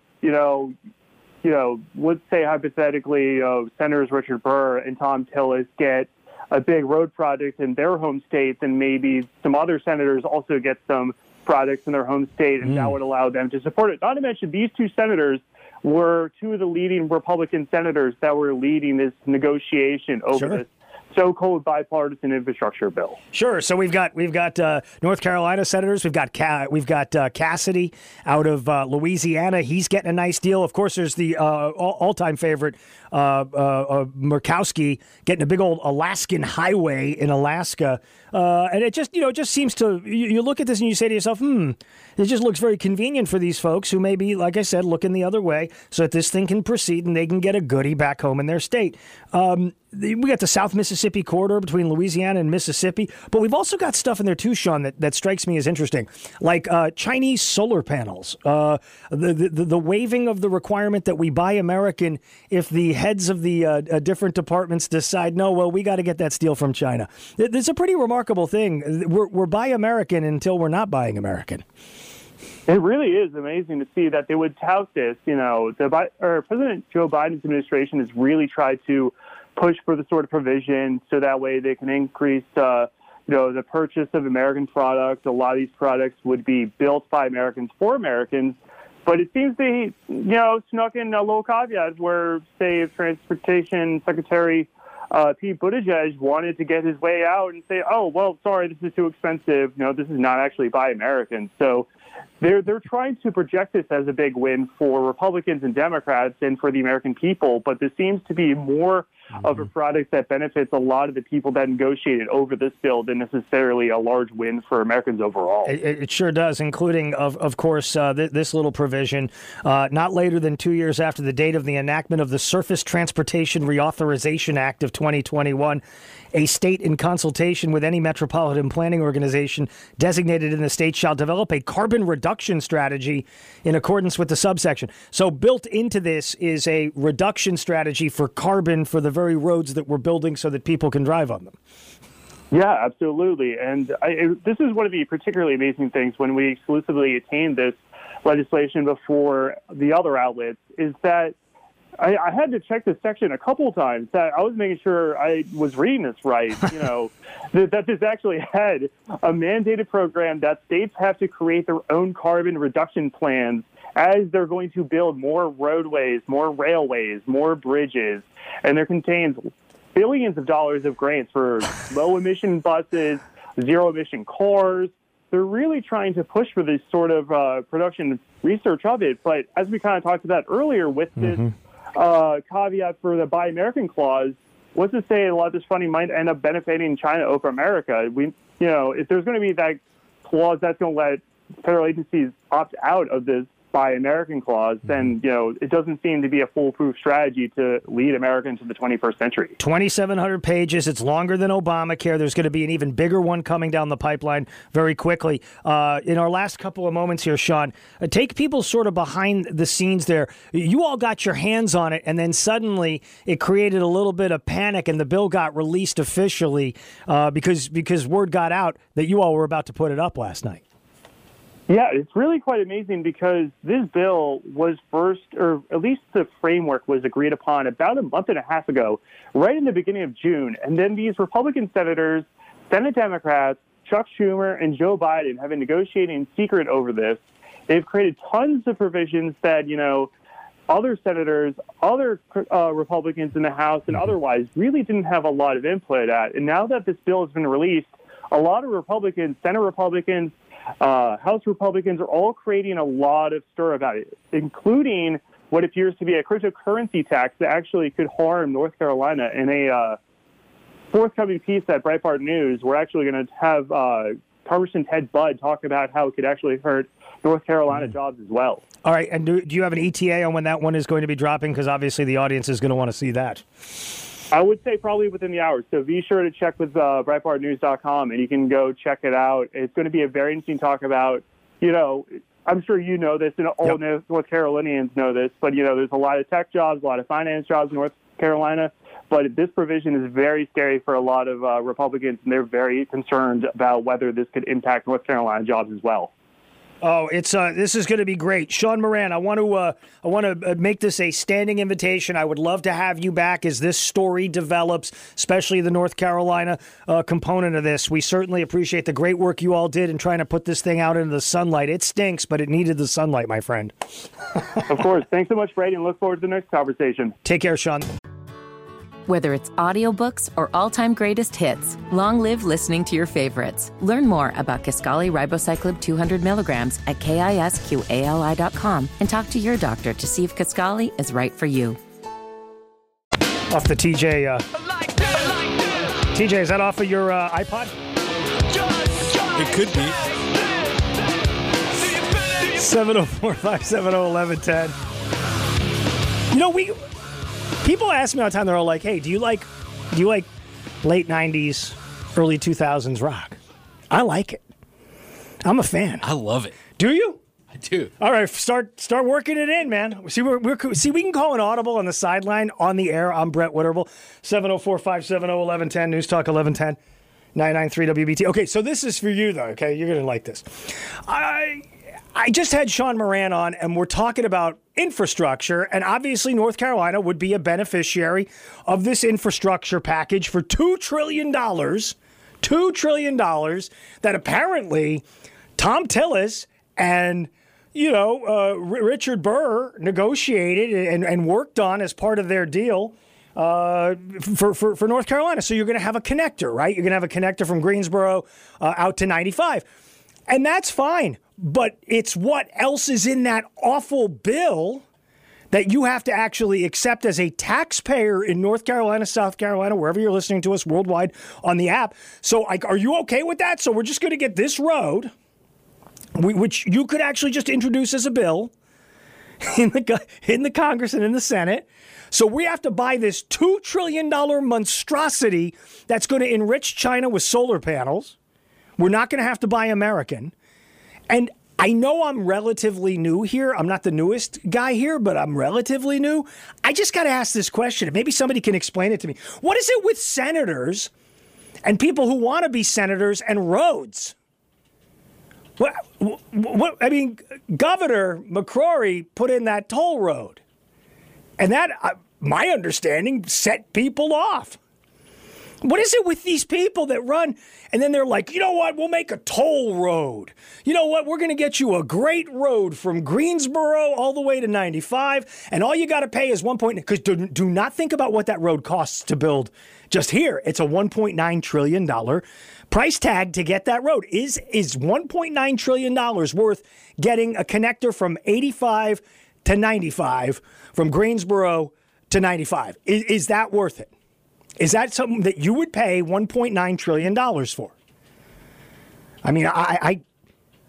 let's say hypothetically, Senators Richard Burr and Thom Tillis get a big road project in their home states, and maybe some other senators also get some projects in their home state, and that would allow them to support it. Not to mention, these two senators were two of the leading Republican senators that were leading this negotiation over this so-called bipartisan infrastructure bill. Sure. So we've got North Carolina senators. We've got Cassidy out of Louisiana. He's getting a nice deal. Of course, there's the all-time favorite Murkowski getting a big old Alaskan highway in Alaska. And it just seems to, you look at this and you say to yourself, it just looks very convenient for these folks who may be, like I said, looking the other way so that this thing can proceed and they can get a goodie back home in their state. We got the South Mississippi corridor between Louisiana and Mississippi, but we've also got stuff in there too, Sean, that strikes me as interesting, like Chinese solar panels, the waiving of the requirement that we buy American if the heads of the different departments decide, no, well, we got to get that steel from China. It's a pretty remarkable thing. We're buy American until we're not buying American. It really is amazing to see that they would tout this. President Joe Biden's administration has really tried to push for the sort of provision so that way they can increase, the purchase of American products. A lot of these products would be built by Americans for Americans. But it seems they, snuck in a little caveat where, say, Transportation Secretary Pete Buttigieg wanted to get his way out and say, oh, well, sorry, this is too expensive. This is not actually buy American. So they're trying to project this as a big win for Republicans and Democrats and for the American people. But this seems to be more of a product that benefits a lot of the people that negotiated over this bill than necessarily a large win for Americans overall. It sure does, including, of course, this little provision. Not later than 2 years after the date of the enactment of the Surface Transportation Reauthorization Act of 2021, a state in consultation with any metropolitan planning organization designated in the state shall develop a carbon reduction strategy in accordance with the subsection. So built into this is a reduction strategy for carbon for the very roads that we're building so that people can drive on them. Yeah, absolutely. And this is one of the particularly amazing things when we exclusively attained this legislation before the other outlets is that I had to check this section a couple of times. That I was making sure I was reading this right. That this actually had a mandated program that states have to create their own carbon reduction plans as they're going to build more roadways, more railways, more bridges, and there contains billions of dollars of grants for low-emission buses, zero-emission cars. They're really trying to push for this sort of production research of it. But as we kind of talked about earlier with this caveat for the Buy American clause, what's to say a lot of this funding might end up benefiting China over America? If there's going to be that clause that's going to let federal agencies opt out of this Buy American clause, then, it doesn't seem to be a foolproof strategy to lead America into the 21st century. 2,700 pages. It's longer than Obamacare. There's going to be an even bigger one coming down the pipeline very quickly. In our last couple of moments here, Sean, take people sort of behind the scenes there. You all got your hands on it, and then suddenly it created a little bit of panic, and the bill got released officially because word got out that you all were about to put it up last night. Yeah, it's really quite amazing because this bill was first, or at least the framework was agreed upon about a month and a half ago, right in the beginning of June. And then these Republican senators, Senate Democrats, Chuck Schumer and Joe Biden have been negotiating in secret over this. They've created tons of provisions that, other senators, other Republicans in the House and otherwise really didn't have a lot of input at. And now that this bill has been released, a lot of Republicans, Senate Republicans, House Republicans are all creating a lot of stir about it, including what appears to be a cryptocurrency tax that actually could harm North Carolina. In a forthcoming piece at Breitbart News, we're actually going to have Congressman Ted Budd talk about how it could actually hurt North Carolina jobs as well. All right, and do you have an ETA on when that one is going to be dropping? Because obviously the audience is going to want to see that. I would say probably within the hours. So be sure to check with BreitbartNews.com, and you can go check it out. It's going to be a very interesting talk about, I'm sure you know this, and all North Carolinians know this, but, there's a lot of tech jobs, a lot of finance jobs in North Carolina. But this provision is very scary for a lot of Republicans, and they're very concerned about whether this could impact North Carolina jobs as well. Oh, this is going to be great. Sean Moran, I want to make this a standing invitation. I would love to have you back as this story develops, especially the North Carolina component of this. We certainly appreciate the great work you all did in trying to put this thing out into the sunlight. It stinks, but it needed the sunlight, my friend. Of course. Thanks so much, Brady, and look forward to the next conversation. Take care, Sean. Whether it's audiobooks or all-time greatest hits, long live listening to your favorites. Learn more about Kisqali Ribociclib 200 milligrams at KISQALI.com and talk to your doctor to see if Kisqali is right for you. Off the TJ. TJ, is that off of your iPod? It could be. 704-570-1110. People ask me all the time, they're all like, hey, do you like late 90s, early 2000s rock? I like it. I'm a fan. I love it. Do you? I do. All right, start working it in, man. See, we can call an audible on the sideline, on the air. I'm Brett Witterble, 704-570-1110, News Talk 1110, 993 WBT. Okay, so this is for you, though, okay? You're going to like this. I just had Sean Moran on, and we're talking about infrastructure, and obviously North Carolina would be a beneficiary of this infrastructure package for $2 trillion. $2 trillion that apparently Tom Tillis and, Richard Burr negotiated and worked on as part of their deal for North Carolina. So you're going to have a connector, right? You're going to have a connector from Greensboro out to 95. And that's fine. But it's what else is in that awful bill that you have to actually accept as a taxpayer in North Carolina, South Carolina, wherever you're listening to us worldwide on the app. So are you okay with that? So we're just going to get this road, which you could actually just introduce as a bill in the Congress and in the Senate. So we have to buy this $2 trillion monstrosity that's going to enrich China with solar panels. We're not going to have to buy American. And I know I'm relatively new here. I'm not the newest guy here, but I'm relatively new. I just got to ask this question. Maybe somebody can explain it to me. What is it with senators and people who want to be senators and roads? What I mean, Governor McCrory put in that toll road. And that, my understanding, set people off. What is it with these people that run and then they're like, you know what, we'll make a toll road. You know what, we're going to get you a great road from Greensboro all the way to 95, and all you got to pay is because do not think about what that road costs to build just here. It's a $1.9 trillion price tag to get that road. Is $1.9 trillion worth getting a connector from 85 to 95, from Greensboro to 95? Is that worth it? Is that something that you would pay $1.9 trillion for? I mean,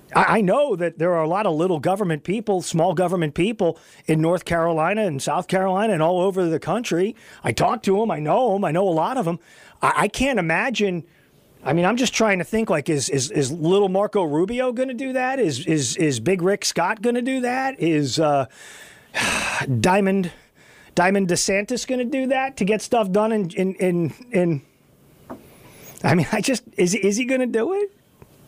I know that there are a lot of little government people, small government people in North Carolina and South Carolina and all over the country. I talk to them. I know them. I know a lot of them. I can't imagine. I mean, I'm just trying to think, like, is little Marco Rubio going to do that? Is Big Rick Scott going to do that? Is Diamond DeSantis going to do that to get stuff done in I mean, is he going to do it?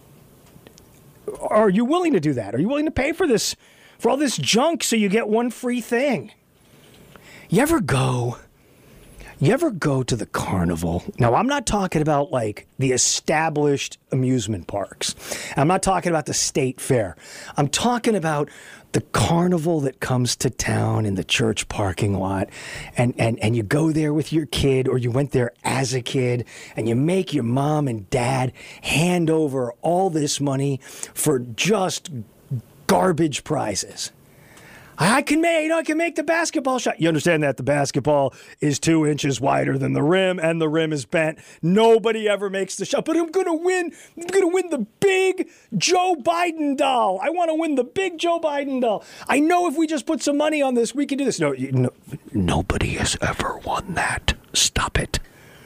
Are you willing to do that? Are you willing to pay for all this junk so you get one free thing? You ever go to the carnival? Now, I'm not talking about like the established amusement parks. I'm not talking about the state fair. I'm talking about the carnival that comes to town in the church parking lot, and you go there with your kid, or you went there as a kid, and you make your mom and dad hand over all this money for just garbage prizes. I can make the basketball shot. You understand that the basketball is 2 inches wider than the rim, and the rim is bent. Nobody ever makes the shot, but I'm going to win. I'm going to win the big Joe Biden doll. I want to win the big Joe Biden doll. I know if we just put some money on this, we can do this. No, nobody has ever won that. Stop it.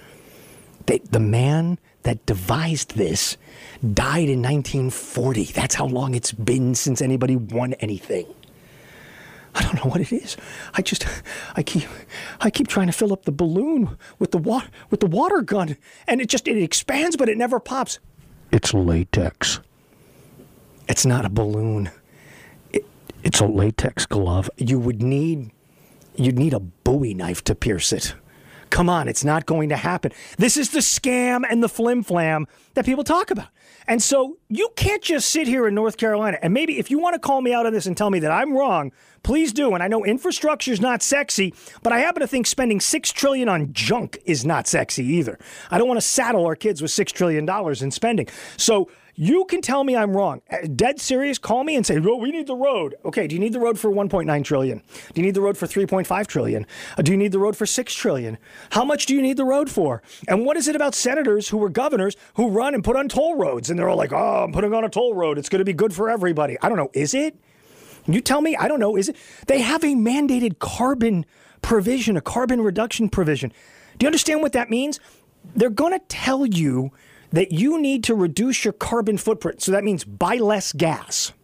The man that devised this died in 1940. That's how long it's been since anybody won anything. I don't know what it is. I keep trying to fill up the balloon with the water gun, and it expands, but it never pops. It's latex. It's not a balloon. It's a latex glove. You'd need a Bowie knife to pierce it. Come on, it's not going to happen. This is the scam and the flim-flam that people talk about. And so you can't just sit here in North Carolina, and maybe if you want to call me out on this and tell me that I'm wrong, please do. And I know infrastructure is not sexy, but I happen to think spending $6 trillion on junk is not sexy either. I don't want to saddle our kids with $6 trillion in spending. So you can tell me I'm wrong. Dead serious, call me and say, well, we need the road. Okay, do you need the road for $1.9 trillion? Do you need the road for $3.5 trillion? Do you need the road for $6 trillion? How much do you need the road for? And what is it about senators who were governors who run and put on toll roads? And they're all like, oh, I'm putting on a toll road. It's going to be good for everybody. I don't know. Is it? You tell me. I don't know. Is it? They have a mandated carbon provision, a carbon reduction provision. Do you understand what that means? They're going to tell you that you need to reduce your carbon footprint. So that means buy less gas.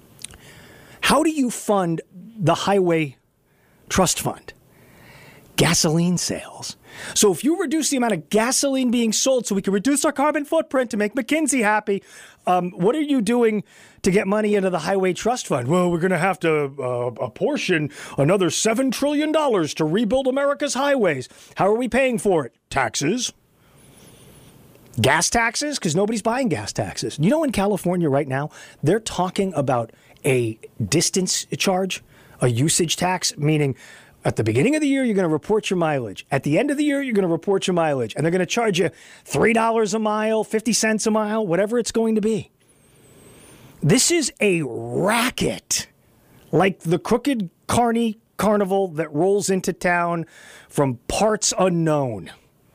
How do you fund the highway trust fund? Gasoline sales. So if you reduce the amount of gasoline being sold so we can reduce our carbon footprint to make McKinsey happy, what are you doing to get money into the highway trust fund? Well, we're going to have to apportion another $7 trillion to rebuild America's highways. How are we paying for it? Taxes. Gas taxes? Because nobody's buying gas taxes. You know, in California right now, they're talking about a distance charge, a usage tax, meaning at the beginning of the year, you're going to report your mileage. At the end of the year, you're going to report your mileage. And they're going to charge you $3 a mile, 50 cents a mile, whatever it's going to be. This is a racket, like the Crooked Carney Carnival that rolls into town from parts unknown.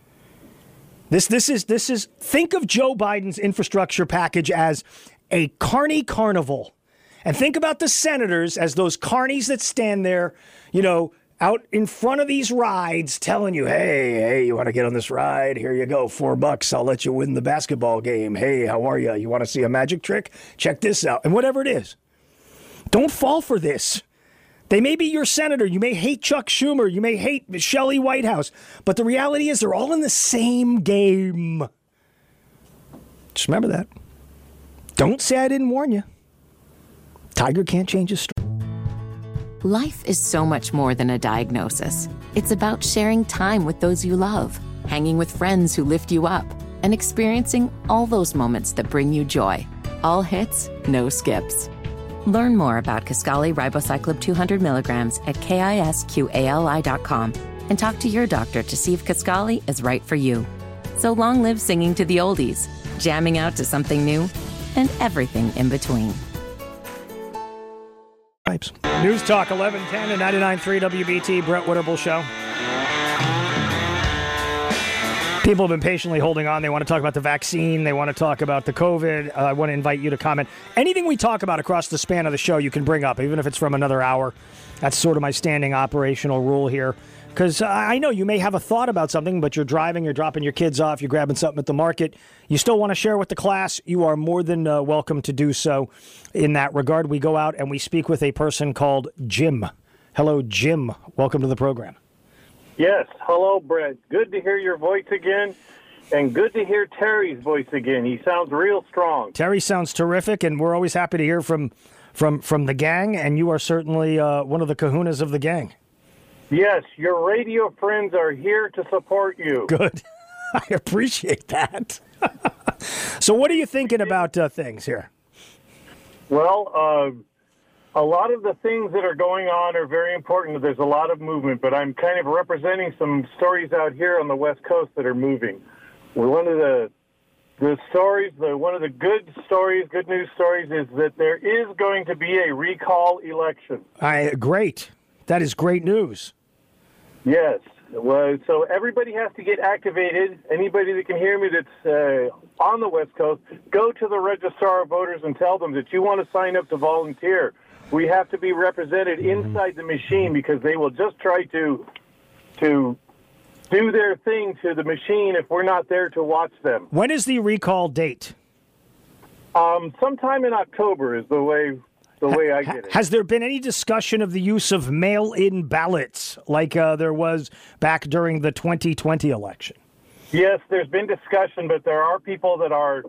This is think of Joe Biden's infrastructure package as a carny carnival. And think about the senators as those carnies that stand there, out in front of these rides telling you, hey, you want to get on this ride? Here you go, $4. I'll let you win the basketball game. Hey, how are you? You want to see a magic trick? Check this out. And whatever it is, don't fall for this. They may be your senator. You may hate Chuck Schumer. You may hate Shelley Whitehouse. But the reality is they're all in the same game. Just remember that. Don't say I didn't warn you. Tiger can't change his story. Life is so much more than a diagnosis. It's about sharing time with those you love, hanging with friends who lift you up, and experiencing all those moments that bring you joy. All hits, no skips. Learn more about Kisqali Ribociclib 200 milligrams at KISQALI.com and talk to your doctor to see if Kisqali is right for you. So long live singing to the oldies, jamming out to something new, and everything in between. News Talk 1110 and 99.3 WBT, Brett Winterble Show. People have been patiently holding on. They want to talk about the vaccine. They want to talk about the COVID. I want to invite you to comment. Anything we talk about across the span of the show, you can bring up, even if it's from another hour. That's sort of my standing operational rule here. Because I know you may have a thought about something, but you're driving, you're dropping your kids off, you're grabbing something at the market. You still want to share with the class. You are more than welcome to do so in that regard. We go out and we speak with a person called Jim. Hello, Jim. Welcome to the program. Yes. Hello, Brett. Good to hear your voice again, and good to hear Terry's voice again. He sounds real strong. Terry sounds terrific, and we're always happy to hear from the gang, and you are certainly one of the kahunas of the gang. Yes, your radio friends are here to support you. Good. I appreciate that. So what are you thinking about things here? Well, a lot of the things that are going on are very important. There's a lot of movement, but I'm kind of representing some stories out here on the West Coast that are moving. One of the stories, one of the good news stories is that there is going to be a recall election. Great. That is great news. Yes. Well, so everybody has to get activated. Anybody that can hear me that's on the West Coast, go to the Registrar of Voters and tell them that you want to sign up to volunteer. We have to be represented inside the machine because they will just try to do their thing to the machine if we're not there to watch them. When is the recall date? Sometime in October is the way I get it. Has there been any discussion of the use of mail-in ballots like there was back during the 2020 election? Yes, there's been discussion, but there are people that are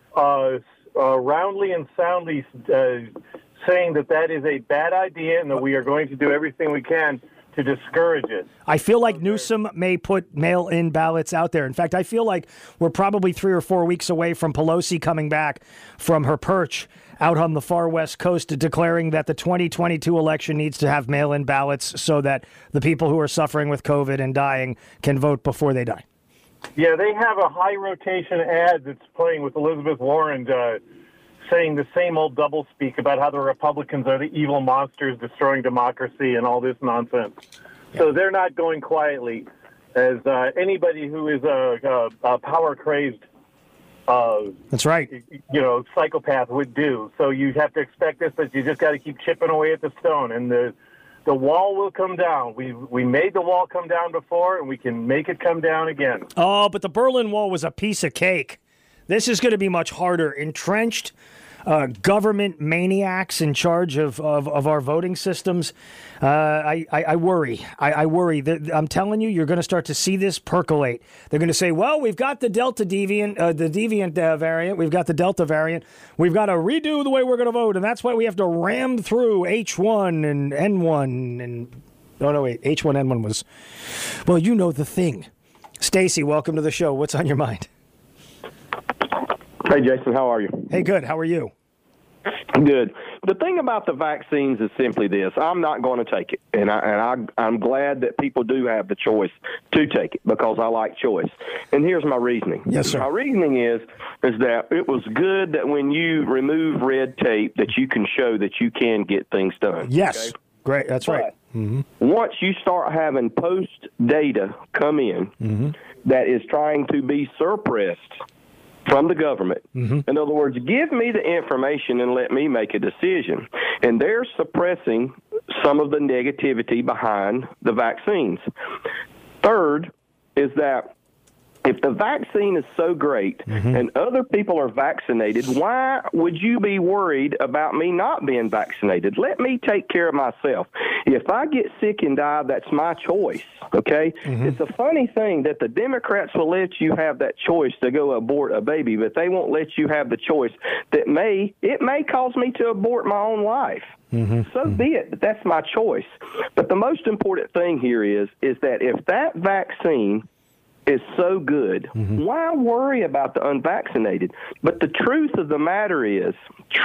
roundly and soundly saying that is a bad idea and that we are going to do everything we can to discourage it. I feel like Newsom may put mail-in ballots out there. In fact, I feel like we're probably 3 or 4 weeks away from Pelosi coming back from her perch out on the far West Coast declaring that the 2022 election needs to have mail-in ballots so that the people who are suffering with COVID and dying can vote before they die. Yeah, they have a high-rotation ad that's playing with Elizabeth Warren saying the same old doublespeak about how the Republicans are the evil monsters destroying democracy and all this nonsense. Yeah. So they're not going quietly, as anybody who is a power-crazed that's right. Psychopath would do. So you have to expect this, but you just got to keep chipping away at the stone, and the wall will come down. We made the wall come down before, and we can make it come down again. Oh, but the Berlin Wall was a piece of cake. This is going to be much harder. Entrenched government maniacs in charge of our voting systems. I worry. I worry. I'm telling you, you're going to start to see this percolate. They're going to say, well, we've got the Delta deviant, variant. We've got the Delta variant. We've got to redo the way we're going to vote. And that's why we have to ram through H1 and N1. And H1N1 was, well, you know the thing. Stacy, welcome to the show. What's on your mind? Hey, Jason, how are you? Hey, good. How are you? Good. The thing about the vaccines is simply this. I'm not going to take it, and I'm glad that people do have the choice to take it because I like choice. And here's my reasoning. Yes, sir. My reasoning is that it was good that when you remove red tape that you can show that you can get things done. Yes. Okay? Great. That's right. Mm-hmm. Once you start having post data come in that is trying to be suppressed from the government. In other words, give me the information and let me make a decision. And they're suppressing some of the negativity behind the vaccines. Third is that if the vaccine is so great and other people are vaccinated, why would you be worried about me not being vaccinated? Let me take care of myself. If I get sick and die, that's my choice, okay? It's a funny thing that the Democrats will let you have that choice to go abort a baby, but they won't let you have the choice that it may cause me to abort my own life. So be it, but that's my choice. But the most important thing here is that if that vaccine is so good, why worry about the unvaccinated? But the truth of the matter is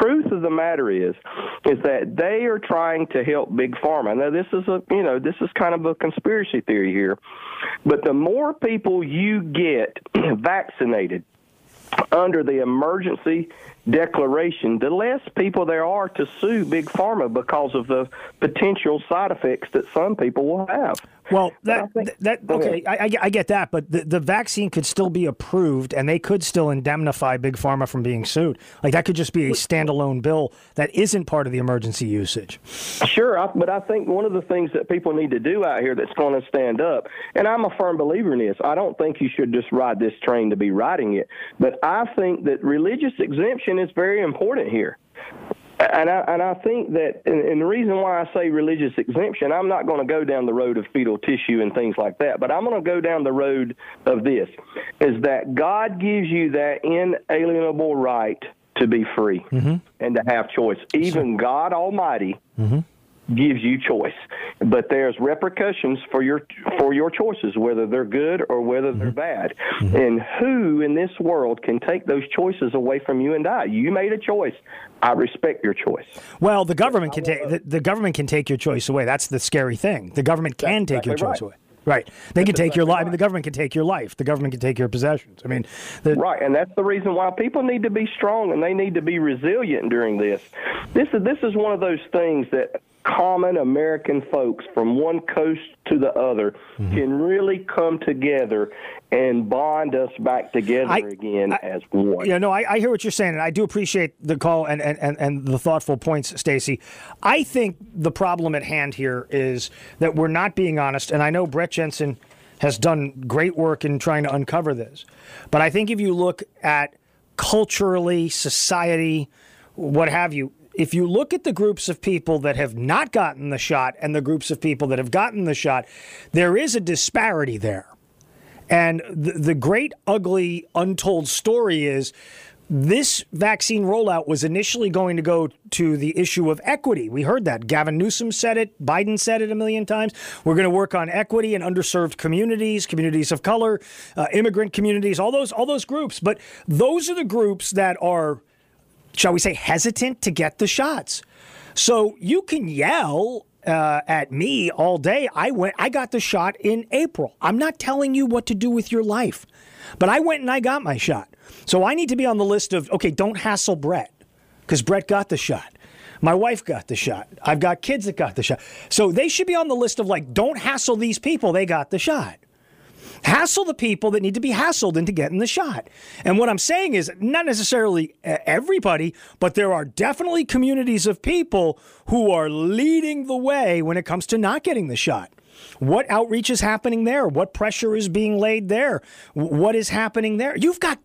that they are trying to help Big Pharma. Now, this is kind of a conspiracy theory here, but the more people you get vaccinated under the emergency declaration, the less people there are to sue Big Pharma because of the potential side effects that some people will have. Well, I get that, but the vaccine could still be approved, and they could still indemnify Big Pharma from being sued. Like, that could just be a standalone bill that isn't part of the emergency usage. Sure, but I think one of the things that people need to do out here that's going to stand up, and I'm a firm believer in this, I don't think you should just ride this train to be riding it, but I think that religious exemption is very important here. And I think that, and the reason why I say religious exemption, I'm not going to go down the road of fetal tissue and things like that, but I'm going to go down the road of this, is that God gives you that inalienable right to be free and to have choice. Even God Almighty gives you choice, but there's repercussions for your choices, whether they're good or whether they're bad. And who in this world can take those choices away from you and I? You made a choice. I respect your choice. Well, the government can take the government can take your choice away. That's the scary thing. The government can take your choice away. Right. They can take your life. I mean, the government can take your life. The government can take your possessions. I mean, right. And that's the reason why people need to be strong and they need to be resilient during this. This is one of those things that common American folks from one coast to the other can really come together and bond us back together again as one. Yeah, no, I hear what you're saying, and I do appreciate the call and the thoughtful points, Stacey. I think the problem at hand here is that we're not being honest, and I know Brett Jensen has done great work in trying to uncover this. But I think if you look at culturally, society, what have you, if you look at the groups of people that have not gotten the shot and the groups of people that have gotten the shot, there is a disparity there. And the great, ugly, untold story is this vaccine rollout was initially going to go to the issue of equity. We heard that. Gavin Newsom said it. Biden said it a million times. We're going to work on equity in underserved communities, communities of color, immigrant communities, all those groups. But those are the groups that are, shall we say, hesitant to get the shots. So you can yell at me all day. I got the shot in April. I'm not telling you what to do with your life, but I went and I got my shot. So I need to be on the list of, okay, don't hassle Brett, because Brett got the shot. My wife got the shot. I've got kids that got the shot. So they should be on the list of, like, don't hassle these people. They got the shot. Hassle the people that need to be hassled into getting the shot. And what I'm saying is not necessarily everybody, but there are definitely communities of people who are leading the way when it comes to not getting the shot. What outreach is happening there? What pressure is being laid there? What is happening there? You've got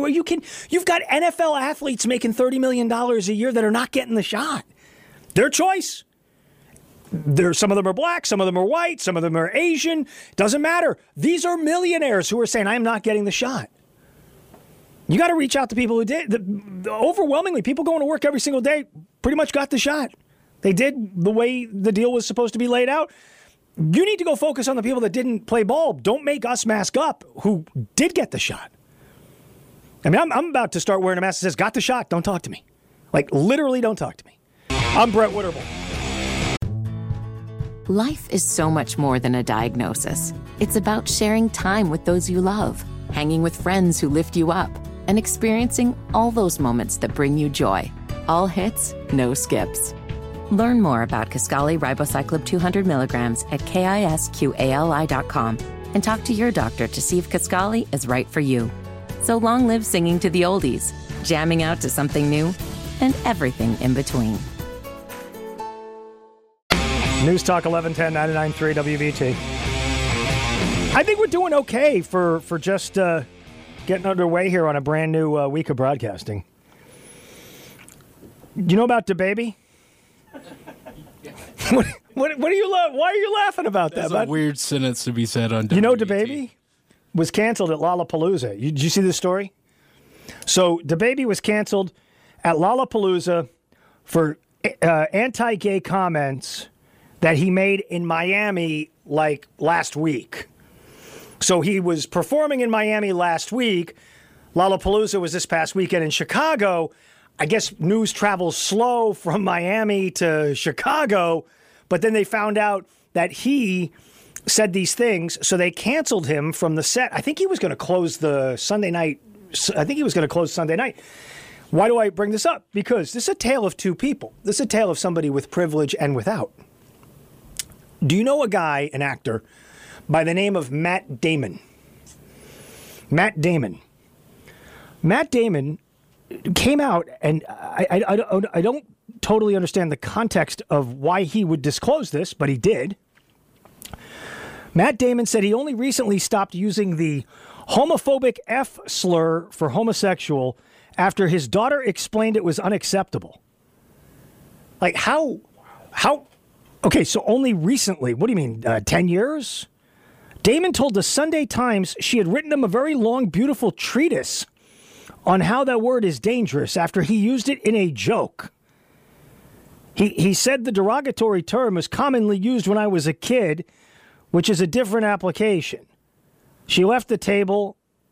NFL athletes making $30 million a year that are not getting the shot. Their choice. Some of them are black, some of them are white, some of them are Asian. Doesn't matter. These are millionaires who are saying, I'm not getting the shot. You got to reach out to people who did. Overwhelmingly, people going to work every single day pretty much got the shot. They did the way the deal was supposed to be laid out. You need to go focus on the people that didn't play ball. Don't make us mask up who did get the shot. I mean, I'm about to start wearing a mask that says, got the shot, don't talk to me. Like, literally don't talk to me. I'm Brett Winterble. Life is so much more than a diagnosis. It's about sharing time with those you love, hanging with friends who lift you up, and experiencing all those moments that bring you joy. All hits, no skips. Learn more about Kisqali Ribociclib 200 milligrams at KISQALI.com and talk to your doctor to see if Kisqali is right for you. So long live singing to the oldies, jamming out to something new, and everything in between. News Talk 1110 99.3 WBT. I think we're doing okay for just getting underway here on a brand new week of broadcasting. Do you know about DaBaby? What do you love? Why are you laughing about that? That's a weird sentence to be said on WBT. You know DaBaby was canceled at Lollapalooza. Did you see this story? So DaBaby was canceled at Lollapalooza for anti-gay comments that he made in Miami like last week. So he was performing in Miami last week. Lollapalooza was this past weekend in Chicago. I guess news travels slow from Miami to Chicago, but then they found out that he said these things, so they canceled him from the set. I think he was going to close the Sunday night. Why do I bring this up? Because this is a tale of two people. This is a tale of somebody with privilege and without. Do you know a guy, an actor, by the name of Matt Damon. Matt Damon came out, and I don't totally understand the context of why he would disclose this, but he did. Matt Damon said he only recently stopped using the homophobic F slur for homosexual after his daughter explained it was unacceptable. Like, how, okay, so only recently, what do you mean, 10 years? Damon told the Sunday Times she had written him a very long, beautiful treatise on how that word is dangerous after he used it in a joke. He said the derogatory term was commonly used when I was a kid, which is a different application. She left the table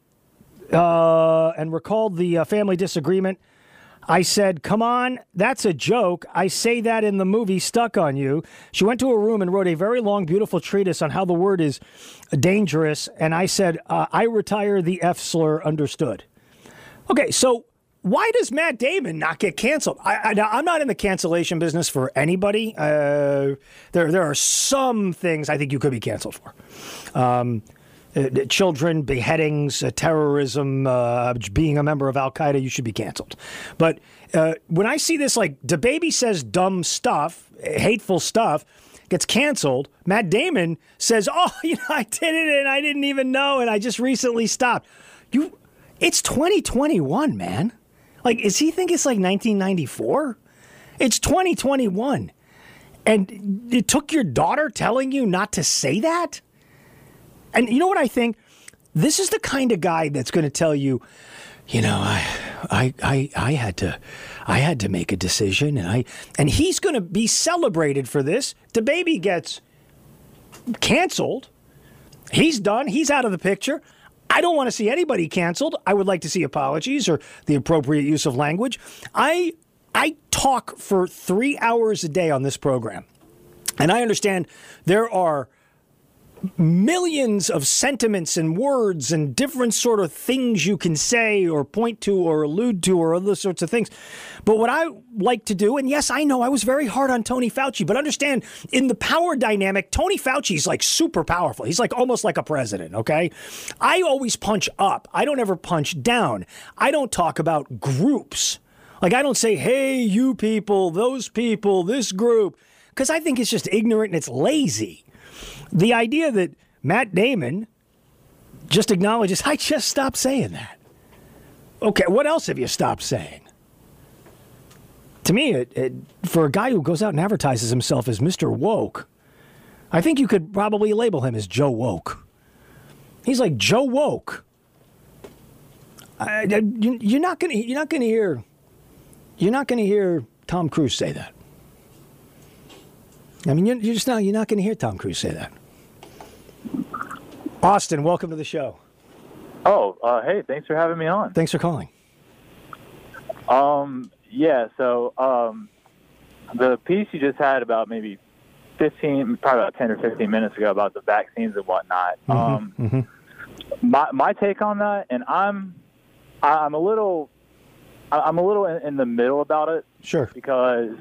and recalled the family disagreement. I said, come on, that's a joke. I say that in the movie Stuck on You. She went to her room and wrote a very long, beautiful treatise on how the word is dangerous. And I said, I retire the F slur, understood. Okay, so why does Matt Damon not get canceled? I'm not in the cancellation business for anybody. There are some things I think you could be canceled for. Children, beheadings, terrorism, being a member of Al-Qaeda, you should be canceled. But when I see this, like, DaBaby says dumb stuff, hateful stuff, gets canceled, Matt Damon says, I did it and I didn't even know and I just recently stopped. It's 2021, man. Like, does he think it's like 1994? It's 2021. And it took your daughter telling you not to say that? And you know what I think? This is the kind of guy that's going to tell you, I had to make a decision, and he's going to be celebrated for this. DaBaby gets canceled. He's done. He's out of the picture. I don't want to see anybody canceled. I would like to see apologies or the appropriate use of language. I talk for 3 hours a day on this program, and I understand there are millions of sentiments and words and different sort of things you can say or point to or allude to or other sorts of things. But what I like to do, and yes, I know I was very hard on Tony Fauci, but understand in the power dynamic, Tony Fauci's like super powerful. He's like almost like a president, okay? I always punch up. I don't ever punch down. I don't talk about groups. Like, I don't say, hey, you people, those people, this group, because I think it's just ignorant and it's lazy. The idea that Matt Damon just acknowledges, I just stopped saying that. Okay, what else have you stopped saying? To me, for a guy who goes out and advertises himself as Mr. Woke, I think you could probably label him as Joe Woke. He's like Joe Woke. You're not going to hear Tom Cruise say that. I mean, you're not going to hear Tom Cruise say that. Austin, welcome to the show. Oh, hey, thanks for having me on. Thanks for calling. The piece you just had about maybe probably about 10 or 15 minutes ago about the vaccines and whatnot. My take on that, and I'm a little in the middle about it. Sure. Because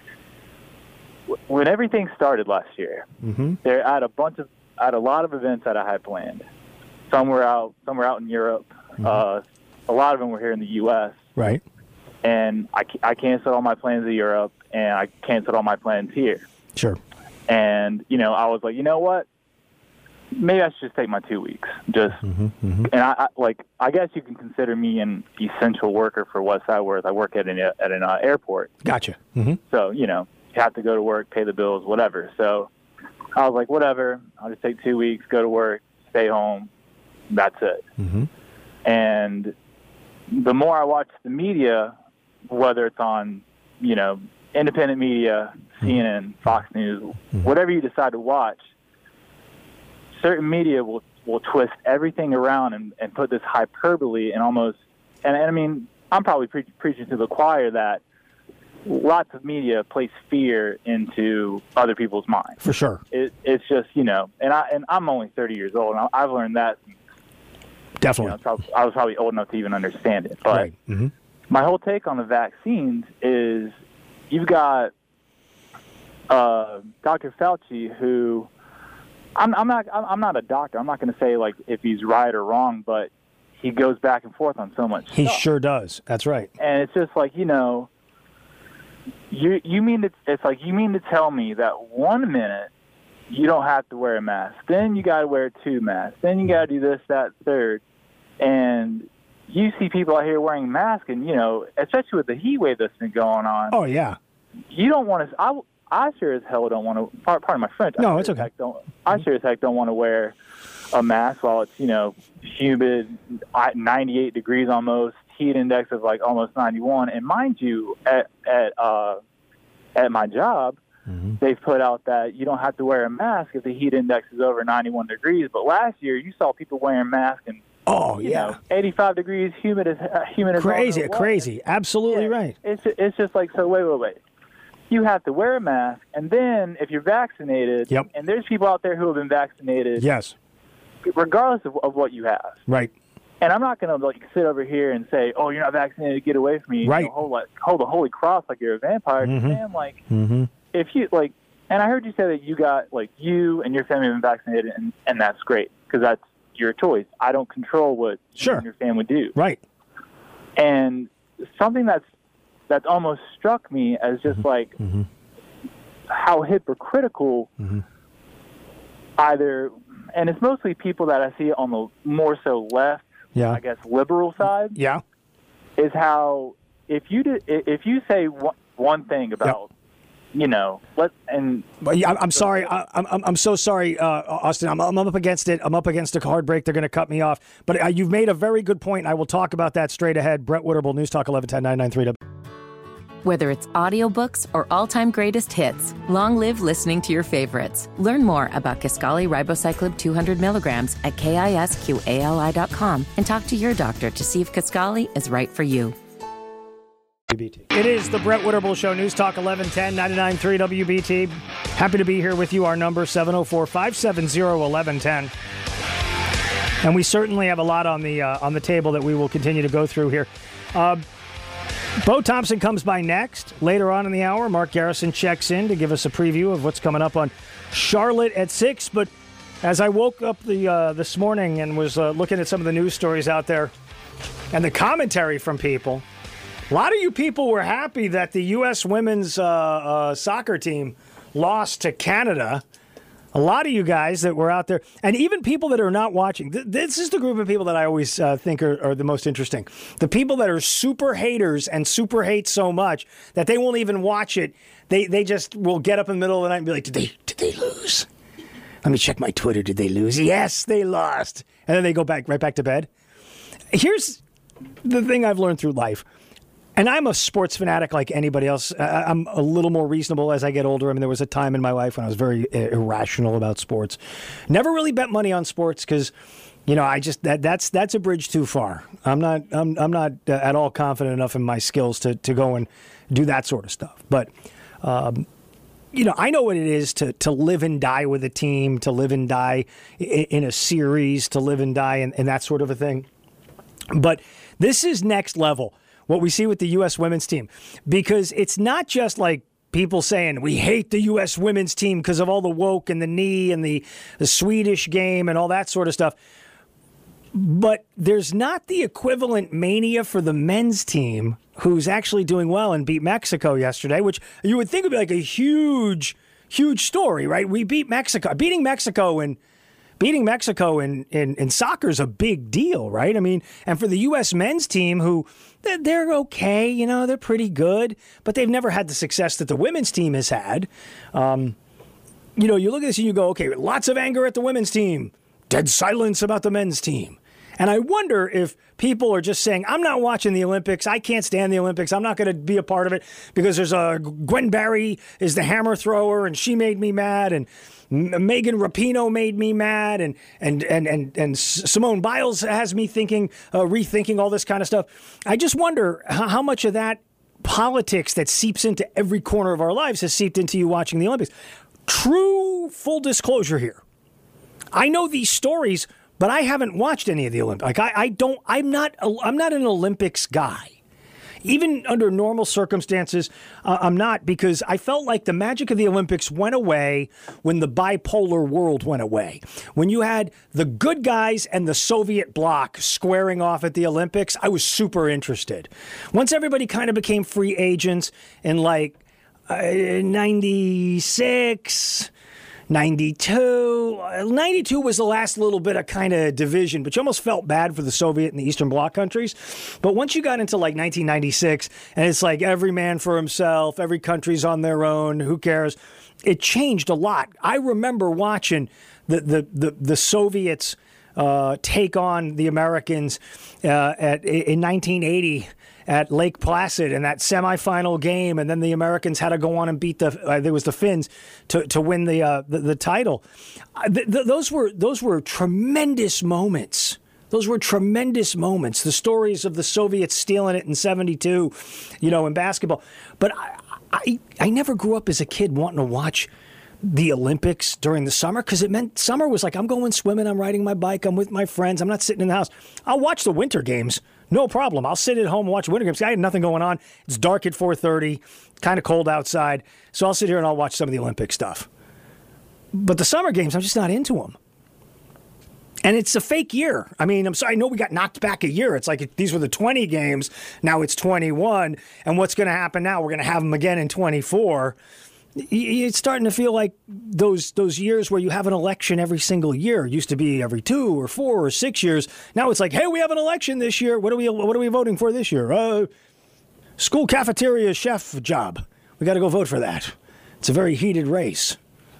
when everything started last year, there I had a lot of events that I had planned. Some were out in Europe. A lot of them were here in the U.S. Right. And I canceled all my plans in Europe, and I canceled all my plans here. Sure. And I was like, you know what? Maybe I should just take my 2 weeks. And I guess you can consider me an essential worker for Westside Worth. I work at an airport. Gotcha. So you have to go to work, pay the bills, whatever. So I was like, whatever. I'll just take 2 weeks, go to work, stay home. That's it. And the more I watch the media, whether it's on, independent media, CNN, Fox News, whatever you decide to watch, certain media will twist everything around and put this hyperbole and almost, and I mean, I'm probably preaching to the choir that lots of media place fear into other people's minds. For sure. It's just, and I'm only 30 years old, and I've learned that. Definitely. I was probably old enough to even understand it. But right. My whole take on the vaccines is you've got Dr. Fauci, who I'm not a doctor. I'm not going to say like if he's right or wrong, but he goes back and forth on so much He stuff. sure does. That's right. And it's just like, you mean to tell me that 1 minute you don't have to wear a mask, then you got to wear 2 masks, then you got to do this, that, third, and you see people out here wearing masks, and especially with the heat wave that's been going on. Oh yeah. You don't want to. I sure as hell don't want to. Pardon my French. No, it's okay. I sure as heck don't want to wear a mask while it's humid, 98 degrees almost, heat index of like almost 91. And mind you, at my job, they've put out that you don't have to wear a mask if the heat index is over 91 degrees. But last year, you saw people wearing masks and 85 degrees, humid as crazy. Absolutely right. It's just like, so wait. You have to wear a mask, and then if you're vaccinated, and there's people out there who have been vaccinated, yes, regardless of what you have, right. And I'm not going to sit over here and say, "Oh, you're not vaccinated, get away from me." Right. Hold a holy cross like you're a vampire. Man, if you and I heard you say that you got you and your family have been vaccinated, and that's great because that's your choice. I don't control what you and your family do. Right. And something that's almost struck me as just how hypocritical either, and it's mostly people that I see on the more so left, I guess liberal side. Yeah, is how if you say one thing about I'm sorry. I'm so sorry, Austin. I'm up against it. I'm up against a hard break. They're going to cut me off. But you've made a very good point. I will talk about that straight ahead. Brett Witterbull, News Talk 1110 993. Whether it's audiobooks or all-time greatest hits, long live listening to your favorites. Learn more about Kisqali Ribociclib 200 milligrams at KISQALI.com and talk to your doctor to see if Kisqali is right for you. It is the Brett Witterbull Show, News Talk 1110 99.3 WBT. Happy to be here with you. Our number 704-570-1110. And we certainly have a lot on the table that we will continue to go through here. Bo Thompson comes by next. Later on in the hour, Mark Garrison checks in to give us a preview of what's coming up on Charlotte at 6. But as I woke up this morning and was looking at some of the news stories out there and the commentary from people, a lot of you people were happy that the U.S. women's soccer team lost to Canada. A lot of you guys that were out there, and even people that are not watching, this is the group of people that I always think are the most interesting. The people that are super haters and super hate so much that they won't even watch it. They just will get up in the middle of the night and be like, did they lose? Let me check my Twitter. Did they lose? Yes, they lost. And then they go right back to bed. Here's the thing I've learned through life. And I'm a sports fanatic like anybody else. I'm a little more reasonable as I get older. I mean, there was a time in my life when I was very irrational about sports. Never really bet money on sports because, I just that's a bridge too far. I'm not at all confident enough in my skills to go and do that sort of stuff. But I know what it is to live and die with a team, to live and die in a series, to live and die and that sort of a thing. But this is next level. What we see with the U.S. women's team, because it's not just like people saying we hate the U.S. women's team because of all the woke and the knee and the Swedish game and all that sort of stuff. But there's not the equivalent mania for the men's team, who's actually doing well and beat Mexico yesterday, which you would think would be like a huge, huge story, right? We beat Mexico. Beating Mexico in soccer is a big deal, right? I mean, and for the U.S. men's team, who they're okay, they're pretty good, but they've never had the success that the women's team has had. You look at this and you go, okay, lots of anger at the women's team, dead silence about the men's team. And I wonder if people are just saying, I'm not watching the Olympics. I can't stand the Olympics. I'm not going to be a part of it because there's Gwen Barry is the hammer thrower and she made me mad, and Megan Rapinoe made me mad, and Simone Biles has me thinking, rethinking all this kind of stuff. I just wonder how much of that politics that seeps into every corner of our lives has seeped into you watching the Olympics. True full disclosure here. I know these stories, but I haven't watched any of the Olympics. I'm not an Olympics guy. Even under normal circumstances, I'm not, because I felt like the magic of the Olympics went away when the bipolar world went away. When you had the good guys and the Soviet bloc squaring off at the Olympics, I was super interested. Once everybody kind of became free agents in like 96... 92 was the last little bit of kind of division, but you almost felt bad for the Soviet and the Eastern Bloc countries. But once you got into like 1996, and it's like every man for himself, every country's on their own, who cares? It changed a lot. I remember watching the Soviets take on the Americans in 1980 at Lake Placid in that semifinal game, and then the Americans had to go on and beat there was the Finns to win the title. Those were tremendous moments. Those were tremendous moments. The stories of the Soviets stealing it in '72, in basketball. But I never grew up as a kid wanting to watch the Olympics during the summer, because it meant summer was like, I'm going swimming, I'm riding my bike, I'm with my friends, I'm not sitting in the house. I'll watch the winter games, no problem. I'll sit at home and watch winter games. I had nothing going on. It's dark at 4:30, kind of cold outside, so I'll sit here and I'll watch some of the Olympic stuff. But the summer games, I'm just not into them. And it's a fake year. I mean, I'm sorry, I know we got knocked back a year. It's like these were the 20 games, now it's 21, and what's going to happen now? We're going to have them again in 24. It's starting to feel like those years where you have an election every single year. It used to be every 2 or 4 or 6 years. Now it's like, hey, we have an election this year. What are we voting for this year? School cafeteria chef job. We got to go vote for that. It's a very heated race.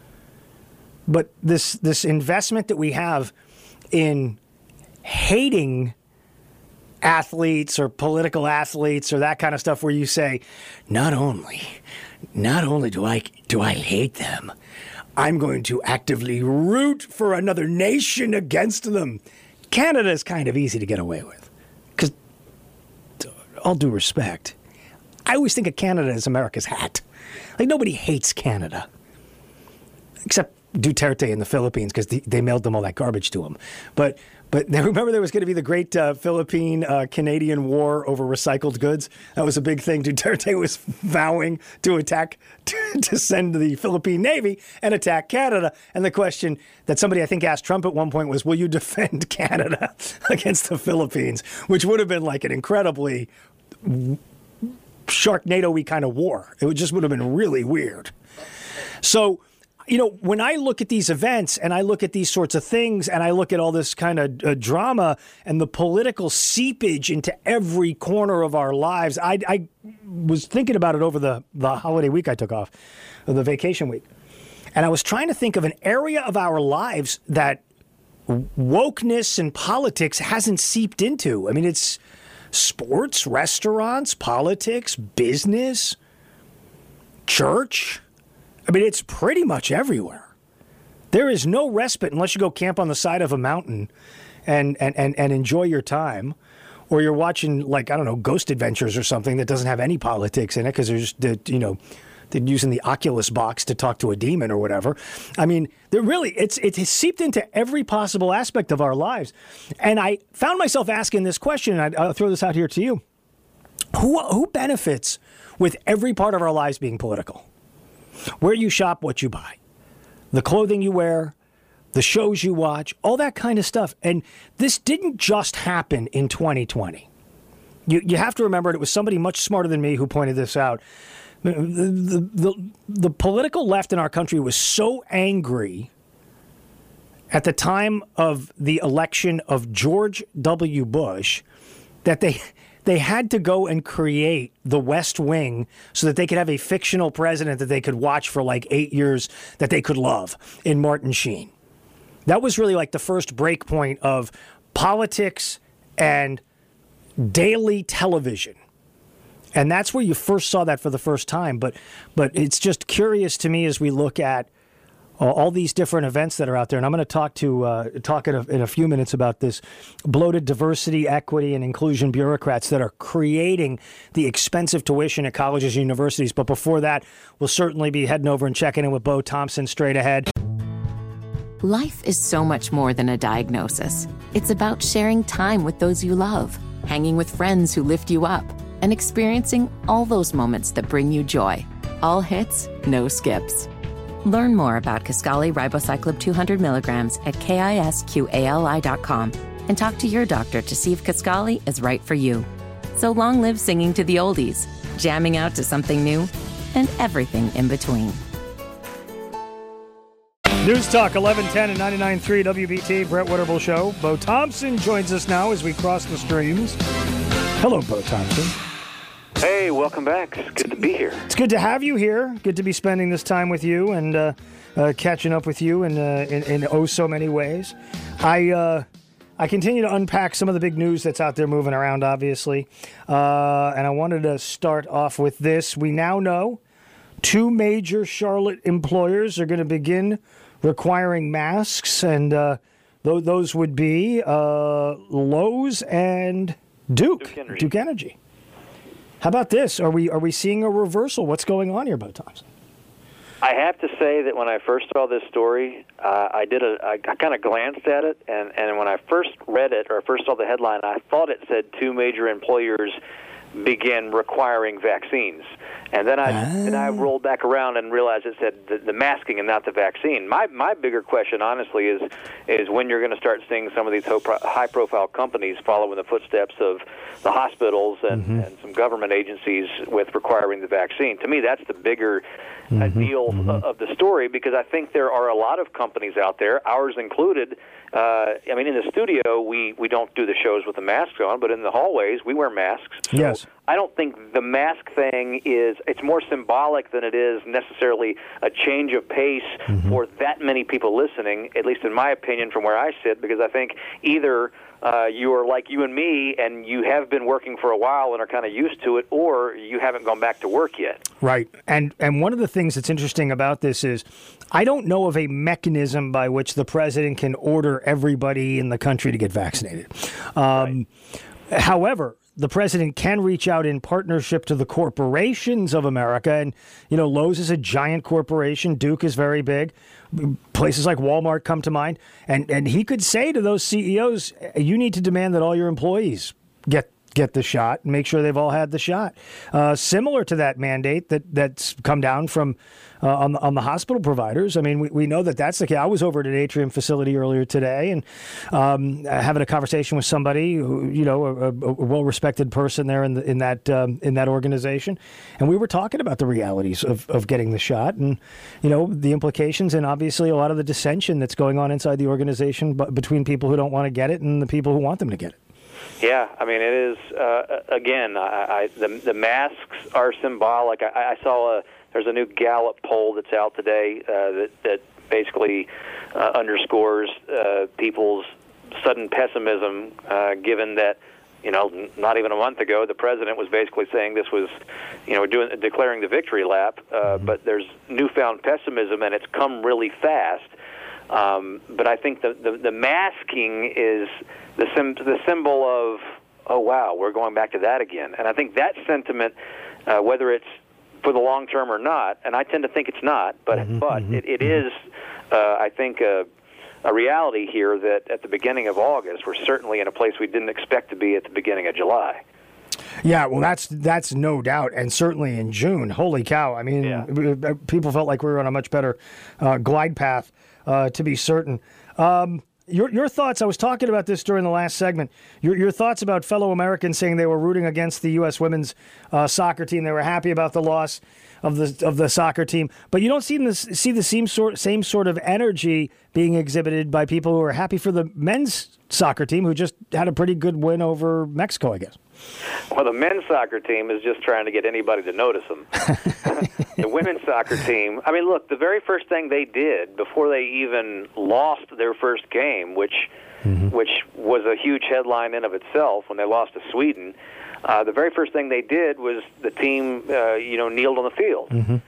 But this investment that we have in hating athletes or political athletes or that kind of stuff, where you say, not only do I hate them, I'm going to actively root for another nation against them. Canada is kind of easy to get away with, because, all due respect, I always think of Canada as America's hat. Like, nobody hates Canada, except Duterte in the Philippines, because they mailed them all that garbage to him. But remember, there was going to be the great Philippine-Canadian war over recycled goods. That was a big thing. Duterte was vowing to attack, to send the Philippine Navy and attack Canada. And the question that somebody, I think, asked Trump at one point was, will you defend Canada against the Philippines? Which would have been like an incredibly Sharknado-y kind of war. It just would have been really weird. So, when I look at these events and I look at these sorts of things and I look at all this kind of drama and the political seepage into every corner of our lives, I was thinking about it over the holiday week I took off, or the vacation week. And I was trying to think of an area of our lives that wokeness and politics hasn't seeped into. I mean, it's sports, restaurants, politics, business, church. I mean, it's pretty much everywhere. There is no respite unless you go camp on the side of a mountain and enjoy your time, or you're watching, like, I don't know, Ghost Adventures or something that doesn't have any politics in it, because they're using the Oculus box to talk to a demon or whatever. I mean, it has seeped into every possible aspect of our lives. And I found myself asking this question, and I'll throw this out here to you. Who benefits with every part of our lives being political? Where you shop, what you buy, the clothing you wear, the shows you watch, all that kind of stuff. And this didn't just happen in 2020. You have to remember, it was somebody much smarter than me who pointed this out. The political left in our country was so angry at the time of the election of George W. Bush that they had to go and create the West Wing so that they could have a fictional president that they could watch for like 8 years that they could love in Martin Sheen. That was really like the first break point of politics and daily television. And that's where you first saw that for the first time. But it's just curious to me as we look at all these different events that are out there. And I'm going to talk in a few minutes about this bloated diversity, equity, and inclusion bureaucrats that are creating the expensive tuition at colleges and universities. But before that, we'll certainly be heading over and checking in with Bo Thompson straight ahead. Life is so much more than a diagnosis. It's about sharing time with those you love, hanging with friends who lift you up, and experiencing all those moments that bring you joy. All hits, no skips. Learn more about Kisqali Ribociclib 200 milligrams at KISQALI.com and talk to your doctor to see if Kisqali is right for you. So long live singing to the oldies, jamming out to something new, and everything in between. News Talk 1110 and 99.3 WBT, Brett Winterble Show. Bo Thompson joins us now as we cross the streams. Hello, Bo Thompson. Hey, welcome back. It's good to be here. It's good to have you here. Good to be spending this time with you and catching up with you in oh so many ways. I continue to unpack some of the big news that's out there moving around, obviously. And I wanted to start off with this. We now know 2 major Charlotte employers are going to begin requiring masks, and those would be Lowe's and Duke Energy. How about this? Are we seeing a reversal? What's going on here, Bo Thompson? I have to say that when I first saw this story, I kind of glanced at it, and when I first read it or first saw the headline, I thought it said 2 major employers begin requiring vaccines. And then I rolled back around and realized it said the masking and not the vaccine. My bigger question, honestly, is when you're going to start seeing some of these high-profile companies following the footsteps of the hospitals and some government agencies with requiring the vaccine. To me, that's the bigger deal of the story, because I think there are a lot of companies out there, ours included. I mean, in the studio, we don't do the shows with the masks on, but in the hallways, we wear masks. So yes. I don't think the mask thing it's more symbolic than it is necessarily a change of pace for that many people listening, at least in my opinion, from where I sit, because I think either you are like you and me, and you have been working for a while and are kind of used to it, or you haven't gone back to work yet. Right. And one of the things that's interesting about this is I don't know of a mechanism by which the president can order everybody in the country to get vaccinated. Right. However, the president can reach out in partnership to the corporations of America. And, Lowe's is a giant corporation. Duke is very big. Places like Walmart come to mind. And he could say to those CEOs, you need to demand that all your employees get the shot and make sure they've all had the shot. Similar to that mandate that's come down from on the hospital providers. I mean, we know that's the case. I was over at an Atrium facility earlier today and having a conversation with somebody who, a well-respected person there in that organization, and we were talking about the realities of getting the shot and the implications and obviously a lot of the dissension that's going on inside the organization between people who don't want to get it and the people who want them to get it. Yeah, I mean, it is, again, the masks are symbolic. I saw there's a new Gallup poll that's out today that basically underscores people's sudden pessimism, given that, not even a month ago, the president was basically saying this was, declaring the victory lap, but there's newfound pessimism, and it's come really fast. But I think the masking is the symbol of, oh, wow, we're going back to that again. And I think that sentiment, whether it's for the long term or not, and I tend to think it's not, but it is, I think, a reality here that at the beginning of August, we're certainly in a place we didn't expect to be at the beginning of July. Yeah, well, that's no doubt, and certainly in June. Holy cow! I mean, people felt like we were on a much better glide path, to be certain. Your thoughts? I was talking about this during the last segment. Your thoughts about fellow Americans saying they were rooting against the U.S. women's soccer team. They were happy about the loss of the soccer team, but you don't see the same sort of energy being exhibited by people who are happy for the men's soccer team, who just had a pretty good win over Mexico, I guess. Well, the men's soccer team is just trying to get anybody to notice them. The women's soccer team, I mean, look, the very first thing they did before they even lost their first game, which was a huge headline in of itself when they lost to Sweden, the very first thing they did was the team, kneeled on the field.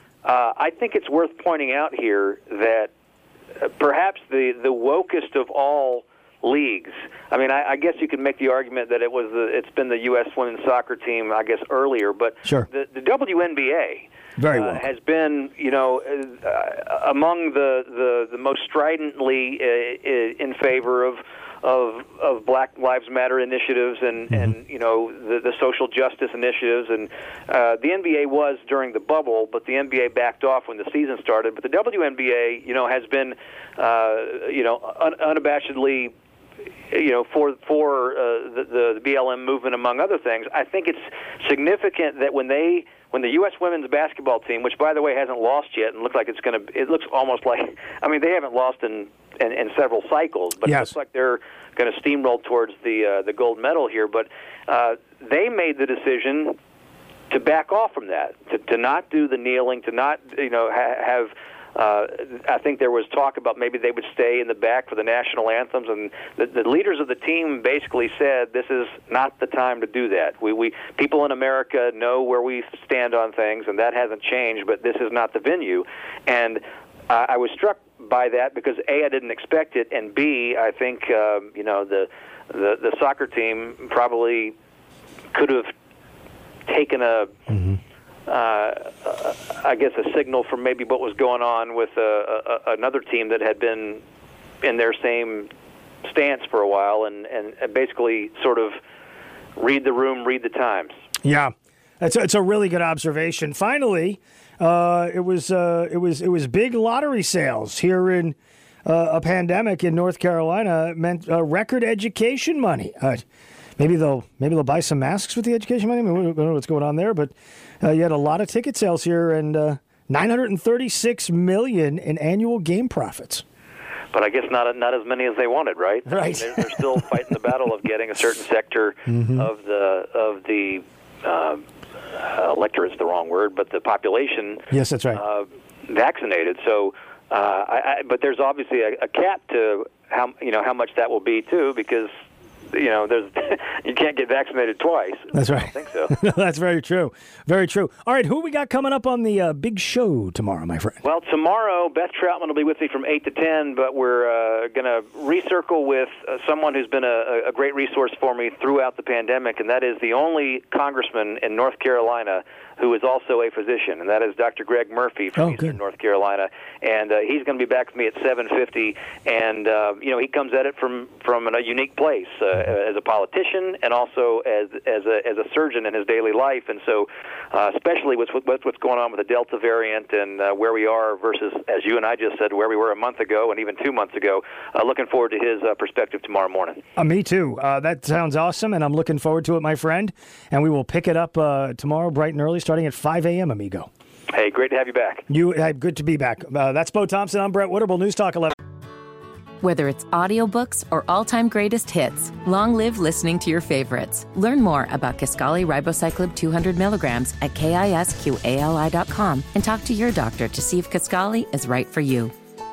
I think it's worth pointing out here that perhaps the wokest of all leagues. I mean, I guess you could make the argument that it's been the U.S. women's soccer team, I guess, earlier, but sure. The WNBA has been, among the most stridently in favor of Black Lives Matter initiatives and the social justice initiatives. And the NBA was during the bubble, but the NBA backed off when the season started. But the WNBA, has been unabashedly for the BLM movement, among other things. I think it's significant that when the U.S. women's basketball team, which by the way hasn't lost yet, and looks like it looks almost like, they haven't lost in several cycles, but yes. It looks like they're going to steamroll towards the gold medal here. But they made the decision to back off from that, to not do the kneeling, to not have. I think there was talk about maybe they would stay in the back for the national anthems, and the leaders of the team basically said this is not the time to do that. We people in America know where we stand on things, and that hasn't changed, but this is not the venue. And I was struck by that because A, I didn't expect it, and B, I think the soccer team probably could have taken a signal from maybe what was going on with another team that had been in their same stance for a while, and basically sort of read the room, read the times. Yeah, it's a really good observation. Finally, it was big lottery sales here in a pandemic in North Carolina. It meant record education money. Maybe they'll buy some masks with the education money. I don't know what's going on there, but you had a lot of ticket sales here and $936 million in annual game profits. But I guess not as many as they wanted, right? Right. They're still fighting the battle of getting a certain sector of the electorate's the wrong word, but the population. Yes, that's right. Vaccinated. So, but there's obviously a cap to how much that will be too, because there's you can't get vaccinated twice. That's right. I don't think so. That's very true. Very true. All right, who we got coming up on the big show tomorrow, my friend? Well, tomorrow, Beth Troutman will be with me from 8 to 10, but we're going to recircle with someone who's been a great resource for me throughout the pandemic, and that is the only congressman in North Carolina who is also a physician, and that is Dr. Greg Murphy from Eastern North Carolina. And he's going to be back with me at 7:50, and he comes at it from a unique place as a politician and also as a surgeon in his daily life. And so, especially with what's going on with the Delta variant and where we are versus, as you and I just said, where we were a month ago and even 2 months ago. Looking forward to his perspective tomorrow morning. Me too. That sounds awesome, and I'm looking forward to it, my friend. And we will pick it up tomorrow bright and early, starting at 5 a.m., amigo. Hey, great to have you back. Good to be back. That's Bo Thompson. I'm Brett Winterble, News Talk 11. Whether it's audiobooks or all-time greatest hits, long live listening to your favorites. Learn more about Kisqali Ribociclib 200 milligrams at KISQALI.com and talk to your doctor to see if Kisqali is right for you.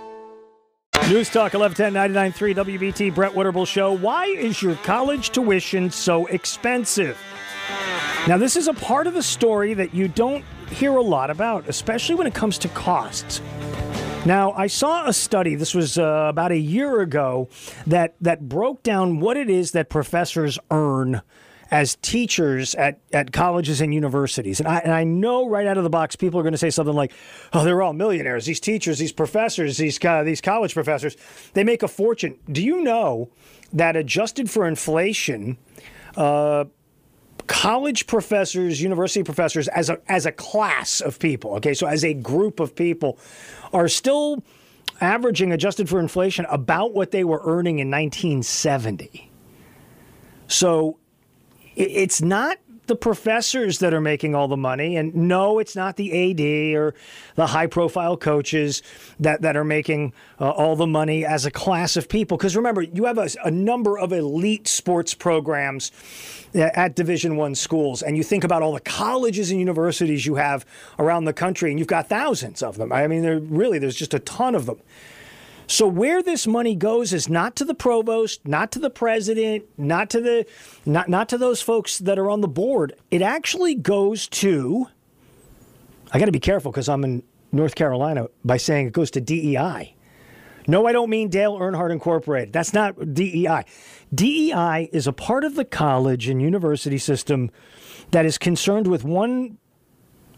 News Talk 1110 99.3 WBT, Brett Winterble Show. Why is your college tuition so expensive? Now, this is a part of the story that you don't hear a lot about, especially when it comes to costs. Now, I saw a study, this was about a year ago, that broke down what it is that professors earn as teachers at colleges and universities. And I know right out of the box, people are going to say something like, oh, they're all millionaires. These teachers, these professors, these college professors, they make a fortune. Do you know that adjusted for inflation, college professors, university professors, as a class of people, okay, so as a group of people, are still averaging, adjusted for inflation, about what they were earning in 1970. So it's not the professors that are making all the money, and no, it's not the AD or the high-profile coaches that are making all the money as a class of people. Because remember, you have a number of elite sports programs at Division I schools, and you think about all the colleges and universities you have around the country, and you've got thousands of them. I mean, there's just a ton of them. So where this money goes is not to the provost, not to the president, not to those folks that are on the board. It actually goes to, I got to be careful because I'm in North Carolina by saying it goes to DEI. No, I don't mean Dale Earnhardt Incorporated. That's not DEI. DEI is a part of the college and university system that is concerned with one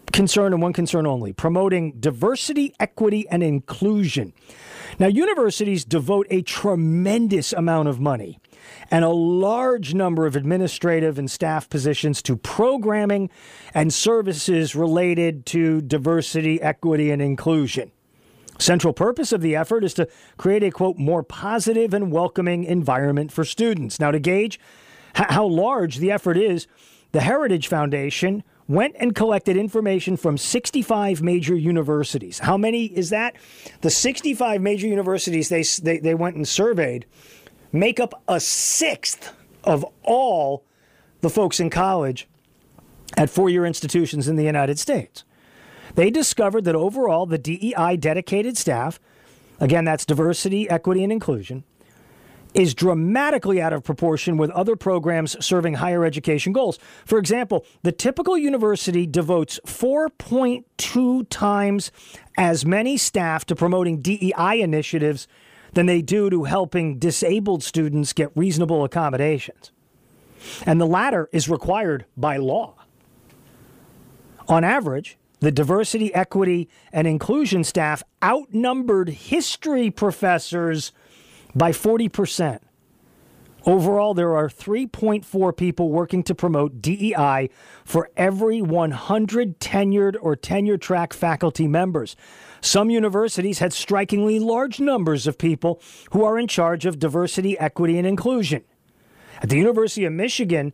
concern and one concern only: promoting diversity, equity, and inclusion. Now, universities devote a tremendous amount of money and a large number of administrative and staff positions to programming and services related to diversity, equity, and inclusion. Central purpose of the effort is to create a, quote, more positive and welcoming environment for students. Now, to gauge how large the effort is, the Heritage Foundation went and collected information from 65 major universities. How many is that? The 65 major universities they went and surveyed make up a sixth of all the folks in college at four-year institutions in the United States. They discovered that overall the DEI dedicated staff, again, that's diversity, equity, and inclusion, is dramatically out of proportion with other programs serving higher education goals. For example, the typical university devotes 4.2 times as many staff to promoting DEI initiatives than they do to helping disabled students get reasonable accommodations. And the latter is required by law. On average, the diversity, equity, and inclusion staff outnumbered history professors by 40%. Overall, there are 3.4 people working to promote DEI for every 100 tenured or tenure-track faculty members. Some universities had strikingly large numbers of people who are in charge of diversity, equity, and inclusion. At the University of Michigan,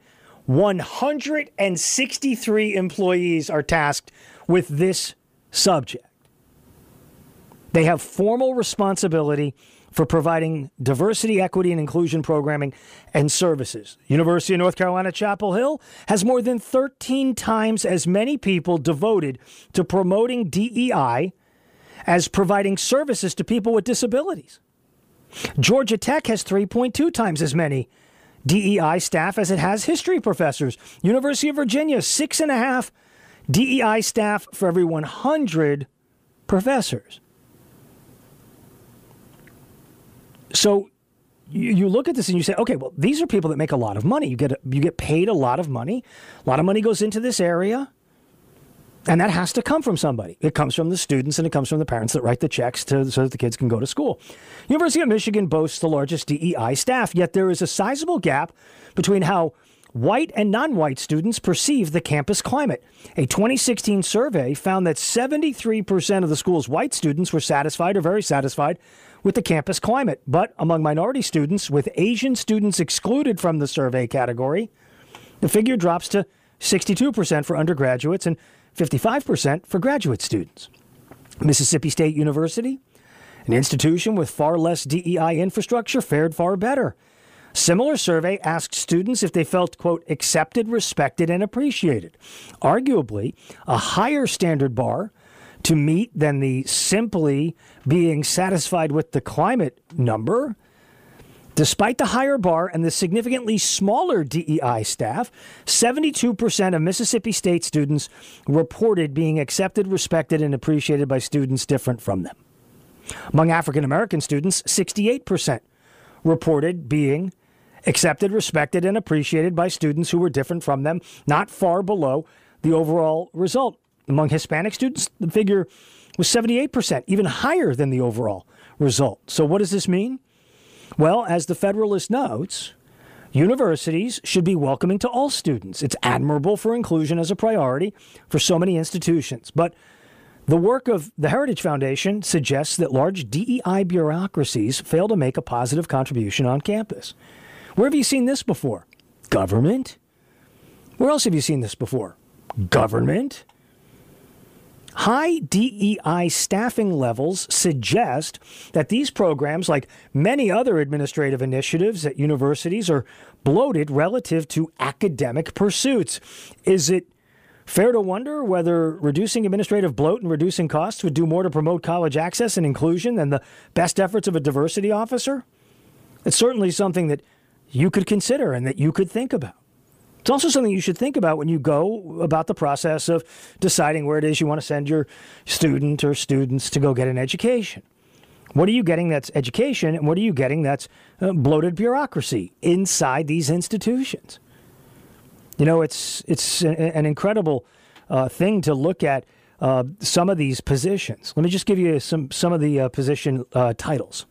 163 employees are tasked with this subject. They have formal responsibility for providing diversity, equity, and inclusion programming and services. University of North Carolina, Chapel Hill has more than 13 times as many people devoted to promoting DEI as providing services to people with disabilities. Georgia Tech has 3.2 times as many DEI staff as it has history professors. University of Virginia, 6.5 DEI staff for every 100 professors. So you look at this and you say, okay, well, these are people that make a lot of money. You get paid a lot of money. A lot of money goes into this area. And that has to come from somebody. It comes from the students and it comes from the parents that write the checks so that the kids can go to school. University of Michigan boasts the largest DEI staff, yet there is a sizable gap between how white and non-white students perceive the campus climate. A 2016 survey found that 73% of the school's white students were satisfied or very satisfied with the campus climate. But among minority students, with Asian students excluded from the survey category, the figure drops to 62% for undergraduates and 55% for graduate students. Mississippi State University, an institution with far less DEI infrastructure, fared far better. Similar survey asked students if they felt, quote, accepted, respected, and appreciated. Arguably, a higher standard bar to meet than the simply being satisfied with the climate number. Despite the higher bar and the significantly smaller DEI staff, 72% of Mississippi State students reported being accepted, respected, and appreciated by students different from them. Among African American students, 68% reported being accepted, respected, and appreciated by students who were different from them, not far below the overall result. Among Hispanic students, the figure was 78%, even higher than the overall result. So what does this mean? Well, as the Federalist notes, universities should be welcoming to all students. It's admirable for inclusion as a priority for so many institutions. But the work of the Heritage Foundation suggests that large DEI bureaucracies fail to make a positive contribution on campus. Where have you seen this before? Government? Where else have you seen this before? Government? High DEI staffing levels suggest that these programs, like many other administrative initiatives at universities, are bloated relative to academic pursuits. Is it fair to wonder whether reducing administrative bloat and reducing costs would do more to promote college access and inclusion than the best efforts of a diversity officer? It's certainly something that you could consider and that you could think about. It's also something you should think about when you go about the process of deciding where it is you want to send your student or students to go get an education. What are you getting that's education, and what are you getting that's bloated bureaucracy inside these institutions? You know, it's an incredible thing to look at some of these positions. Let me just give you some of the position titles.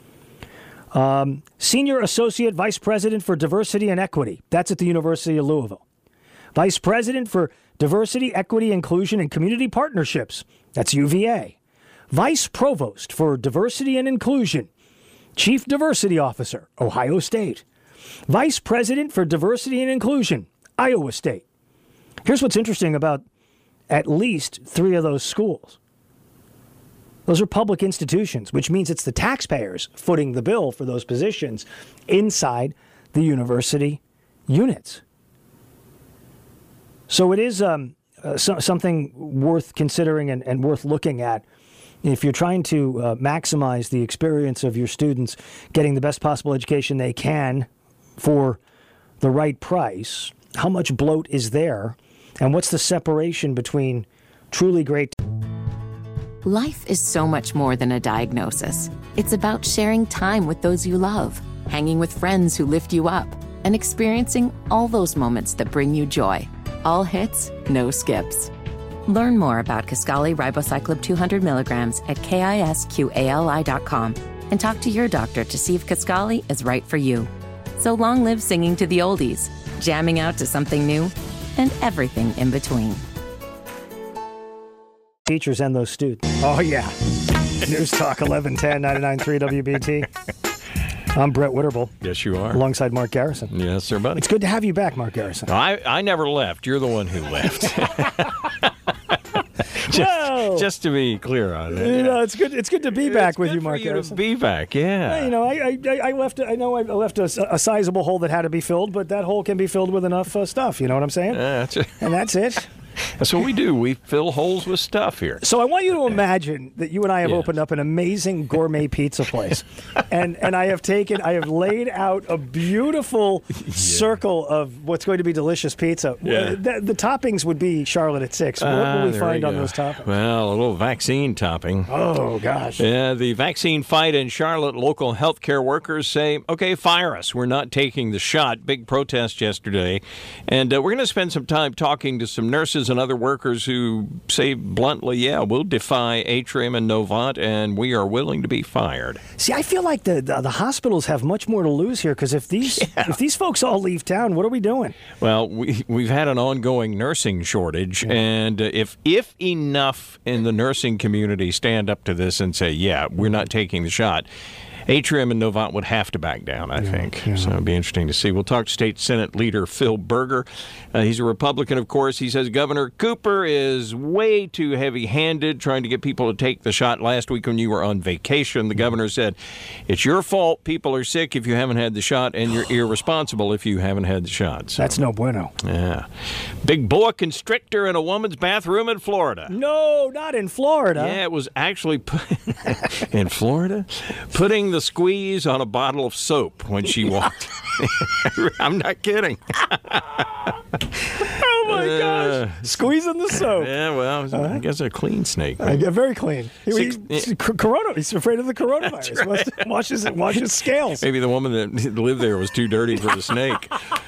Senior Associate Vice President for Diversity and Equity. That's at the University of Louisville. Vice President for Diversity, Equity, Inclusion, and Community Partnerships. That's UVA. Vice Provost for Diversity and Inclusion. Chief Diversity Officer, Ohio State. Vice President for Diversity and Inclusion, Iowa State. Here's what's interesting about at least 3 of those schools. Those are public institutions, which means it's the taxpayers footing the bill for those positions inside the university units. So it is something worth considering and worth looking at if you're trying to maximize the experience of your students getting the best possible education they can for the right price. How much bloat is there? And what's the separation between truly great... Life is so much more than a diagnosis. It's about sharing time with those you love, hanging with friends who lift you up, and experiencing all those moments that bring you joy. All hits, no skips. Learn more about Kisqali Ribociclib 200 milligrams at KISQALI.com and talk to your doctor to see if Kisqali is right for you. So long live singing to the oldies, jamming out to something new, and everything in between. Teachers and those students. Oh, yeah. News Talk 1110 99.3 WBT. I'm Brett Witterbull. Yes, you are. Alongside Mark Garrison. Yes, sir, buddy. It's good to have you back, Mark Garrison. I never left. You're the one who left. just to be clear on it. You know, it's good to be back with you, Mark Garrison. To be back, yeah. You know, I left a sizable hole that had to be filled, but that hole can be filled with enough stuff. You know what I'm saying? And that's it. That's what we do. We fill holes with stuff here. So I want you to imagine that you and I have opened up an amazing gourmet pizza place. and I have laid out a beautiful circle of what's going to be delicious pizza. Yeah. The toppings would be Charlotte at 6. What will we find on those toppings? Well, a little vaccine topping. Oh, gosh. Yeah, the vaccine fight in Charlotte. Local healthcare workers say, okay, fire us. We're not taking the shot. Big protest yesterday. And we're going to spend some time talking to some nurses and other workers who say bluntly, yeah, we'll defy Atrium and Novant, and we are willing to be fired. See, I feel like the hospitals have much more to lose here, because if these folks all leave town, what are we doing? Well, we've had an ongoing nursing shortage, and if enough in the nursing community stand up to this and say, yeah, we're not taking the shot, Atrium and Novant would have to back down, I think. Yeah. So it'll be interesting to see. We'll talk to State Senate Leader Phil Berger. He's a Republican, of course. He says Governor Cooper is way too heavy-handed trying to get people to take the shot. Last week when you were on vacation, the governor said, it's your fault people are sick if you haven't had the shot, and you're irresponsible if you haven't had the shot. So, that's no bueno. Yeah. Big boa constrictor in a woman's bathroom in Florida. No, not in Florida. Yeah, it was actually in Florida. Putting the squeeze on a bottle of soap when she walked. I'm not kidding. Oh my gosh! Squeezing the soap. Yeah, well, I guess a clean snake. Right? Very clean. He's afraid of the coronavirus. Right. Washes scales. Maybe the woman that lived there was too dirty for the snake.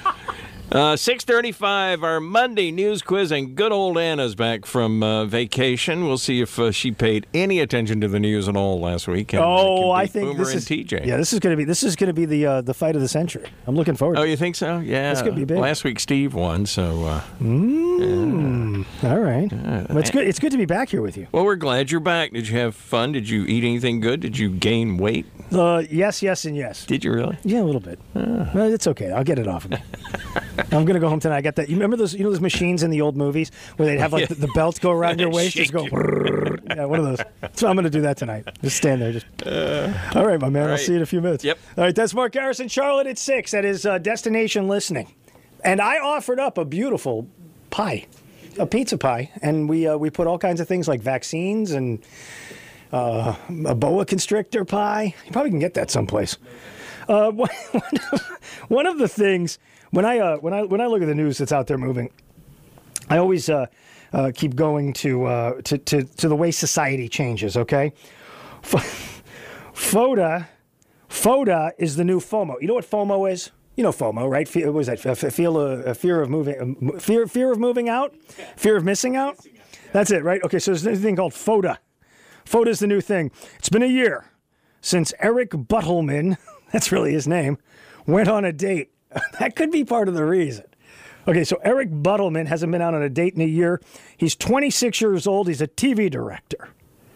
6:35, our Monday news quiz, and good old Anna's back from vacation. We'll see if she paid any attention to the news at all last week. And, I think Boomer this is TJ. Yeah, this is going to be the fight of the century. I'm looking forward. Oh, you think so? Yeah, this could be big. Last week Steve won, so. All right. Well, it's good. It's good to be back here with you. Well, we're glad you're back. Did you have fun? Did you eat anything good? Did you gain weight? Yes, and yes. Did you really? Yeah, a little bit. Well, it's okay. I'll get it off of me. I'm going to go home tonight. I got that. You remember those? You know those machines in the old movies where they'd have like the belt go around your waist, just go. Yeah, one of those. So I'm going to do that tonight. Just stand there. All right, my man. I'll see you in a few minutes. Yep. All right. That's Mark Garrison, Charlotte at 6. That is Destination Listening, and I offered up a beautiful pie, a pizza pie, and we put all kinds of things like vaccines and a boa constrictor pie. You probably can get that someplace. One of the things. When I look at the news that's out there moving, I always keep going to the way society changes. Okay, FODA is the new FOMO. You know what FOMO is? You know FOMO, right? What was that? Fear of moving out? Fear of missing out? That's it, right? Okay, so there's a thing called FODA. FODA is the new thing. It's been a year since Eric Buttleman, that's really his name, went on a date. That could be part of the reason. Okay, so Eric Buttleman hasn't been out on a date in a year. He's 26 years old. He's a TV director.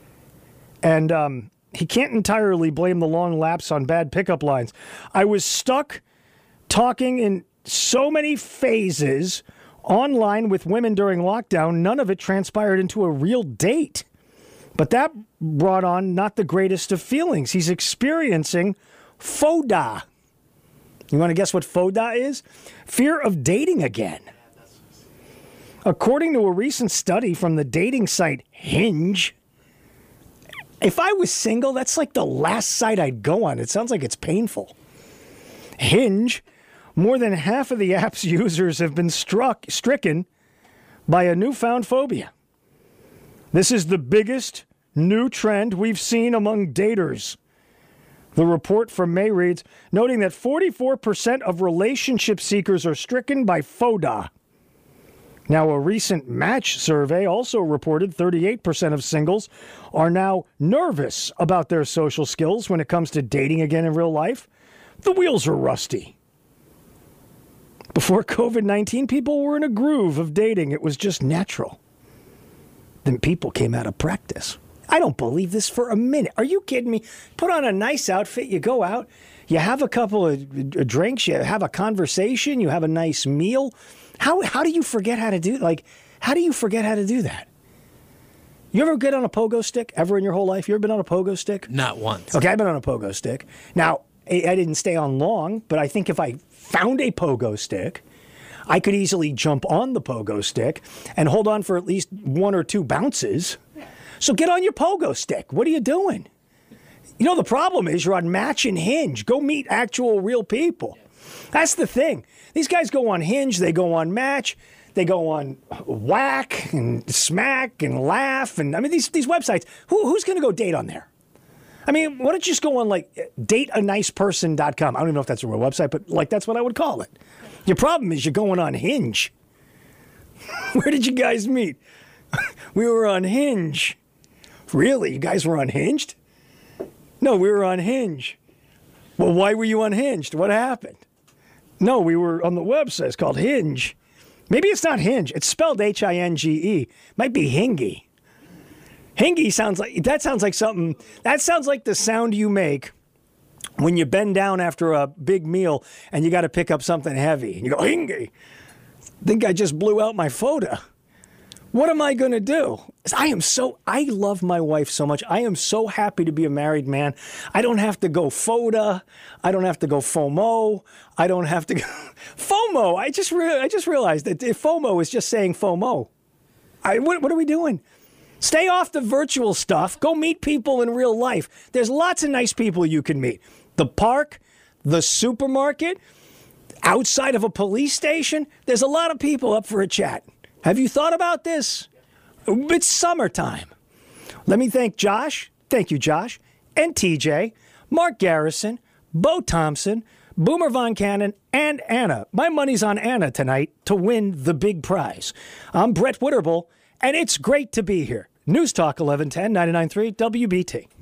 And he can't entirely blame the long lapse on bad pickup lines. I was stuck talking in so many phases online with women during lockdown. None of it transpired into a real date. But that brought on not the greatest of feelings. He's experiencing FODA. You want to guess what FODA is? Fear of dating again. According to a recent study from the dating site Hinge, if I was single, that's like the last site I'd go on. It sounds like it's painful. Hinge, more than half of the app's users have been stricken by a newfound phobia. This is the biggest new trend we've seen among daters. The report from May reads, noting that 44% of relationship seekers are stricken by FODA. Now, a recent Match survey also reported 38% of singles are now nervous about their social skills when it comes to dating again in real life. The wheels are rusty. Before COVID-19, people were in a groove of dating. It was just natural. Then people came out of practice. I don't believe this for a minute. Are you kidding me? Put on a nice outfit, you go out, you have a couple of drinks, you have a conversation, you have a nice meal. How do you forget how to do how do you forget how to do that? You ever get on a pogo stick ever in your whole life? You ever been on a pogo stick? Not once. Okay, I've been on a pogo stick. Now, I didn't stay on long, but I think if I found a pogo stick, I could easily jump on the pogo stick and hold on for at least one or two bounces. So get on your pogo stick. What are you doing? You know, the problem is you're on Match and Hinge. Go meet actual real people. That's the thing. These guys go on Hinge, they go on Match, they go on Whack and Smack and Laugh. And I mean, these websites, who's going to go date on there? I mean, why don't you just go on dateaniceperson.com? I don't even know if that's a real website, but that's what I would call it. Your problem is you're going on Hinge. Where did you guys meet? We were on Hinge. Really? You guys were unhinged? No, we were on Hinge. Well, why were you unhinged? What happened? No, we were on the website. It's called Hinge. Maybe it's not Hinge. It's spelled Hinge. Might be Hingy. Hingy sounds like something. That sounds like the sound you make when you bend down after a big meal and you got to pick up something heavy. And you go, Hingy. I think I just blew out my FODA. What am I going to do? I love my wife so much. I am so happy to be a married man. I don't have to go FODA. I don't have to go FOMO. I don't have to go FOMO. I just realized that if FOMO is just saying FOMO. What are we doing? Stay off the virtual stuff. Go meet people in real life. There's lots of nice people you can meet. The park, the supermarket, outside of a police station. There's a lot of people up for a chat. Have you thought about this? It's summertime. Let me thank Josh. Thank you, Josh. And TJ, Mark Garrison, Bo Thompson, Boomer Von Cannon, and Anna. My money's on Anna tonight to win the big prize. I'm Brett Witterbull, and it's great to be here. News Talk 1110, 99.3 WBT.